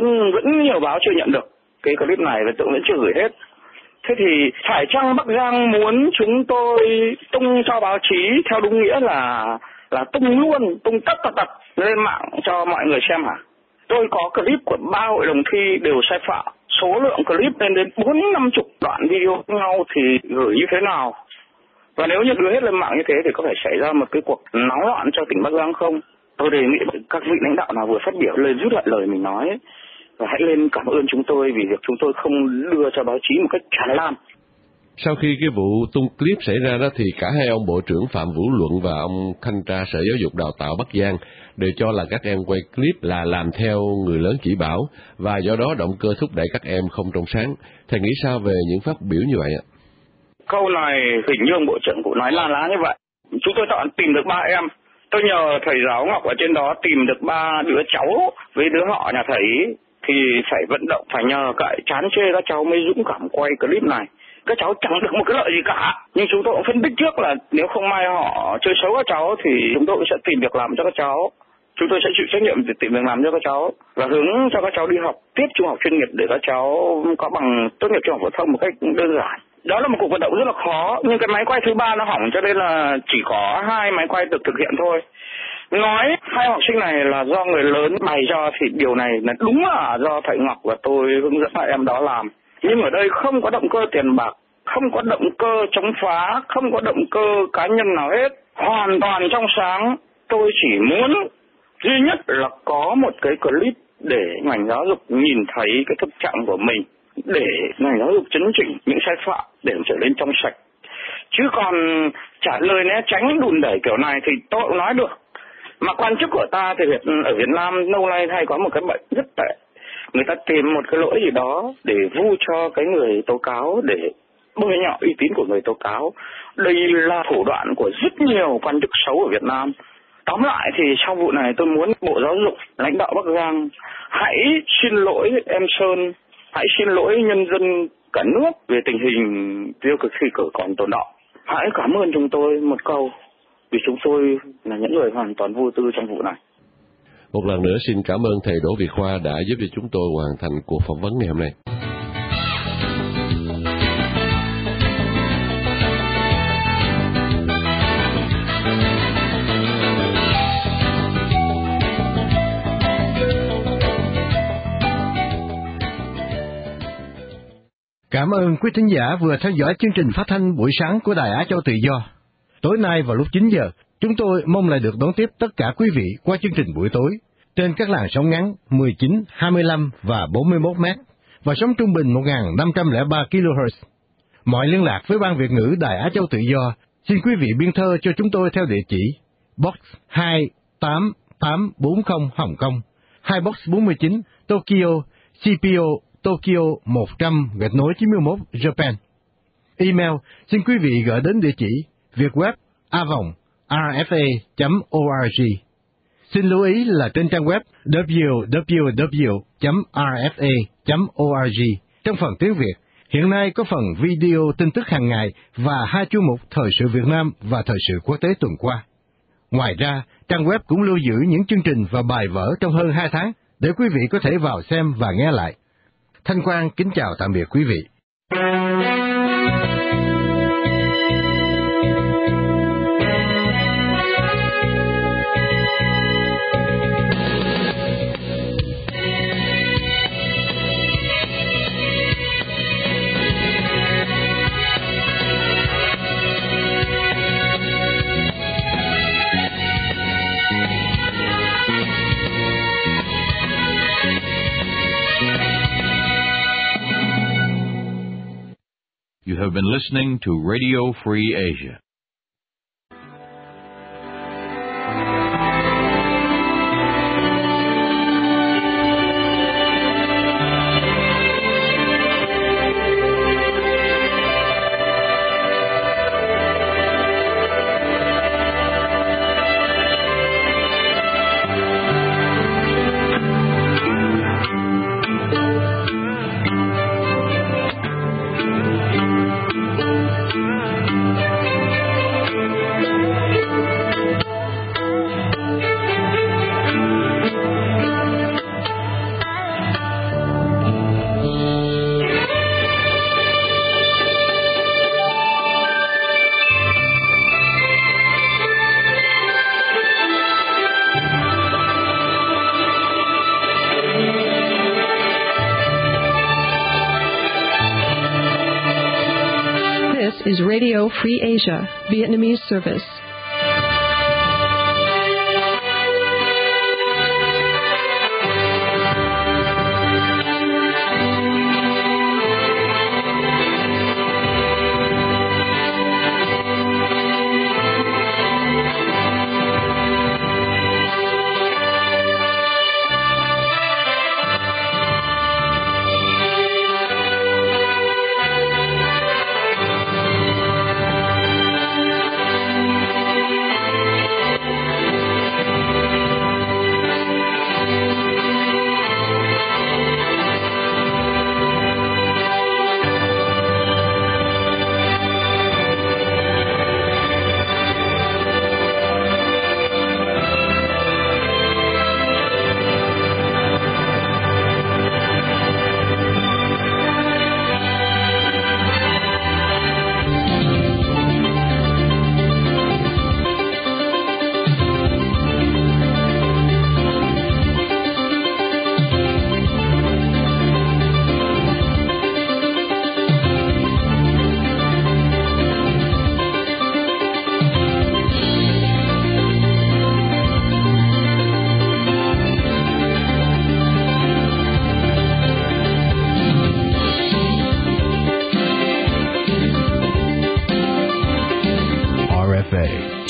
vẫn nhiều báo chưa nhận được cái clip này và tôi vẫn chưa gửi hết. Thế thì phải chăng Bắc Giang muốn chúng tôi tung cho báo chí theo đúng nghĩa là tung luôn, tung tất tật lên mạng cho mọi người xem hả? Tôi có clip của 3 hội đồng thi đều sai phạm, số lượng clip lên đến 40-50 đoạn video nhau thì gửi như thế nào? Và nếu như đưa hết lên mạng như thế thì có thể xảy ra một cái cuộc náo loạn cho tỉnh Bắc Giang không? Tôi đề nghị các vị lãnh đạo nào vừa phát biểu lên rút lại lời mình nói ấy, và hãy lên cảm ơn chúng tôi vì việc chúng tôi không đưa cho báo chí một cách tràn lan. Sau khi cái vụ tung clip xảy ra đó thì cả hai ông Bộ trưởng Phạm Vũ Luận và ông Thanh tra Sở Giáo dục Đào tạo Bắc Giang đều cho là các em quay clip là làm theo người lớn chỉ bảo và do đó động cơ thúc đẩy các em không trong sáng. Thầy nghĩ sao về những phát biểu như vậy ạ? Câu này hình như ông Bộ trưởng cũng nói la lá như vậy. Chúng tôi chọn tìm được 3 em. Tôi nhờ thầy giáo Ngọc ở trên đó tìm được 3 đứa cháu với đứa họ nhà thầy thì phải vận động, phải nhờ cậy chán chê các cháu mới dũng cảm quay clip này. Các cháu chẳng được một cái lợi gì cả, nhưng chúng tôi cũng phân tích trước là nếu không may họ chơi xấu các cháu thì chúng tôi sẽ tìm việc làm cho các cháu. Chúng tôi sẽ chịu trách nhiệm để tìm việc làm cho các cháu và hướng cho các cháu đi học tiếp trung học chuyên nghiệp để các cháu có bằng tốt nghiệp trung học phổ thông một cách đơn giản. Đó là một cuộc vận động rất là khó, nhưng cái máy quay thứ 3 nó hỏng cho nên là chỉ có 2 máy quay được thực hiện thôi. Nói 2 học sinh này là do người lớn bày cho thì điều này là đúng là do thầy Ngọc và tôi hướng dẫn các em đó làm. Nhưng ở đây không có động cơ tiền bạc, không có động cơ chống phá, không có động cơ cá nhân nào hết, hoàn toàn trong sáng. Tôi chỉ muốn duy nhất là có một cái clip để ngành giáo dục nhìn thấy cái thực trạng của mình, để ngành giáo dục chấn chỉnh những sai phạm để trở nên trong sạch. Chứ còn trả lời né tránh đùn đẩy kiểu này thì tôi cũng nói được. Mà quan chức của ta thì ở Việt Nam lâu nay hay có một cái bệnh rất tệ. Người ta tìm một cái lỗi gì đó để vu cho cái người tố cáo, để bôi nhọ uy tín của người tố cáo. Đây là thủ đoạn của rất nhiều quan chức xấu ở Việt Nam. Tóm lại thì sau vụ này tôi muốn Bộ Giáo dục, lãnh đạo Bắc Giang hãy xin lỗi em Sơn, hãy xin lỗi nhân dân cả nước về tình hình tiêu cực thi cử còn tồn đọng. Hãy cảm ơn chúng tôi một câu, vì chúng tôi là những người hoàn toàn vô tư trong vụ này. Một lần nữa xin cảm ơn thầy Đỗ Việt Khoa đã giúp cho chúng tôi hoàn thành cuộc phỏng vấn ngày hôm nay. Cảm ơn quý thính giả vừa theo dõi chương trình phát thanh buổi sáng của Đài Á Châu Tự Do. Tối nay vào lúc 9 giờ, chúng tôi mong lại được đón tiếp tất cả quý vị qua chương trình buổi tối trên các làn sóng ngắn 19, 25 và 41 m và sóng trung bình 1.503 kHz. Mọi liên lạc với Ban Việt ngữ Đài Á Châu Tự Do, xin quý vị biên thơ cho chúng tôi theo địa chỉ Box 28840 Hồng Kông, 2 Box 49 Tokyo, CPO Tokyo 100-91 Japan. Email xin quý vị gửi đến địa chỉ vietweb@rfa.org. Xin lưu ý là trên trang web www.rfa.org, trong phần tiếng Việt, hiện nay có phần video tin tức hàng ngày và 2 chuyên mục Thời sự Việt Nam và Thời sự Quốc tế tuần qua. Ngoài ra, trang web cũng lưu giữ những chương trình và bài vở trong hơn 2 tháng để quý vị có thể vào xem và nghe lại. Thanh Quang kính chào tạm biệt quý vị. You have been listening to Radio Free Asia. Is Radio Free Asia, Vietnamese service. today.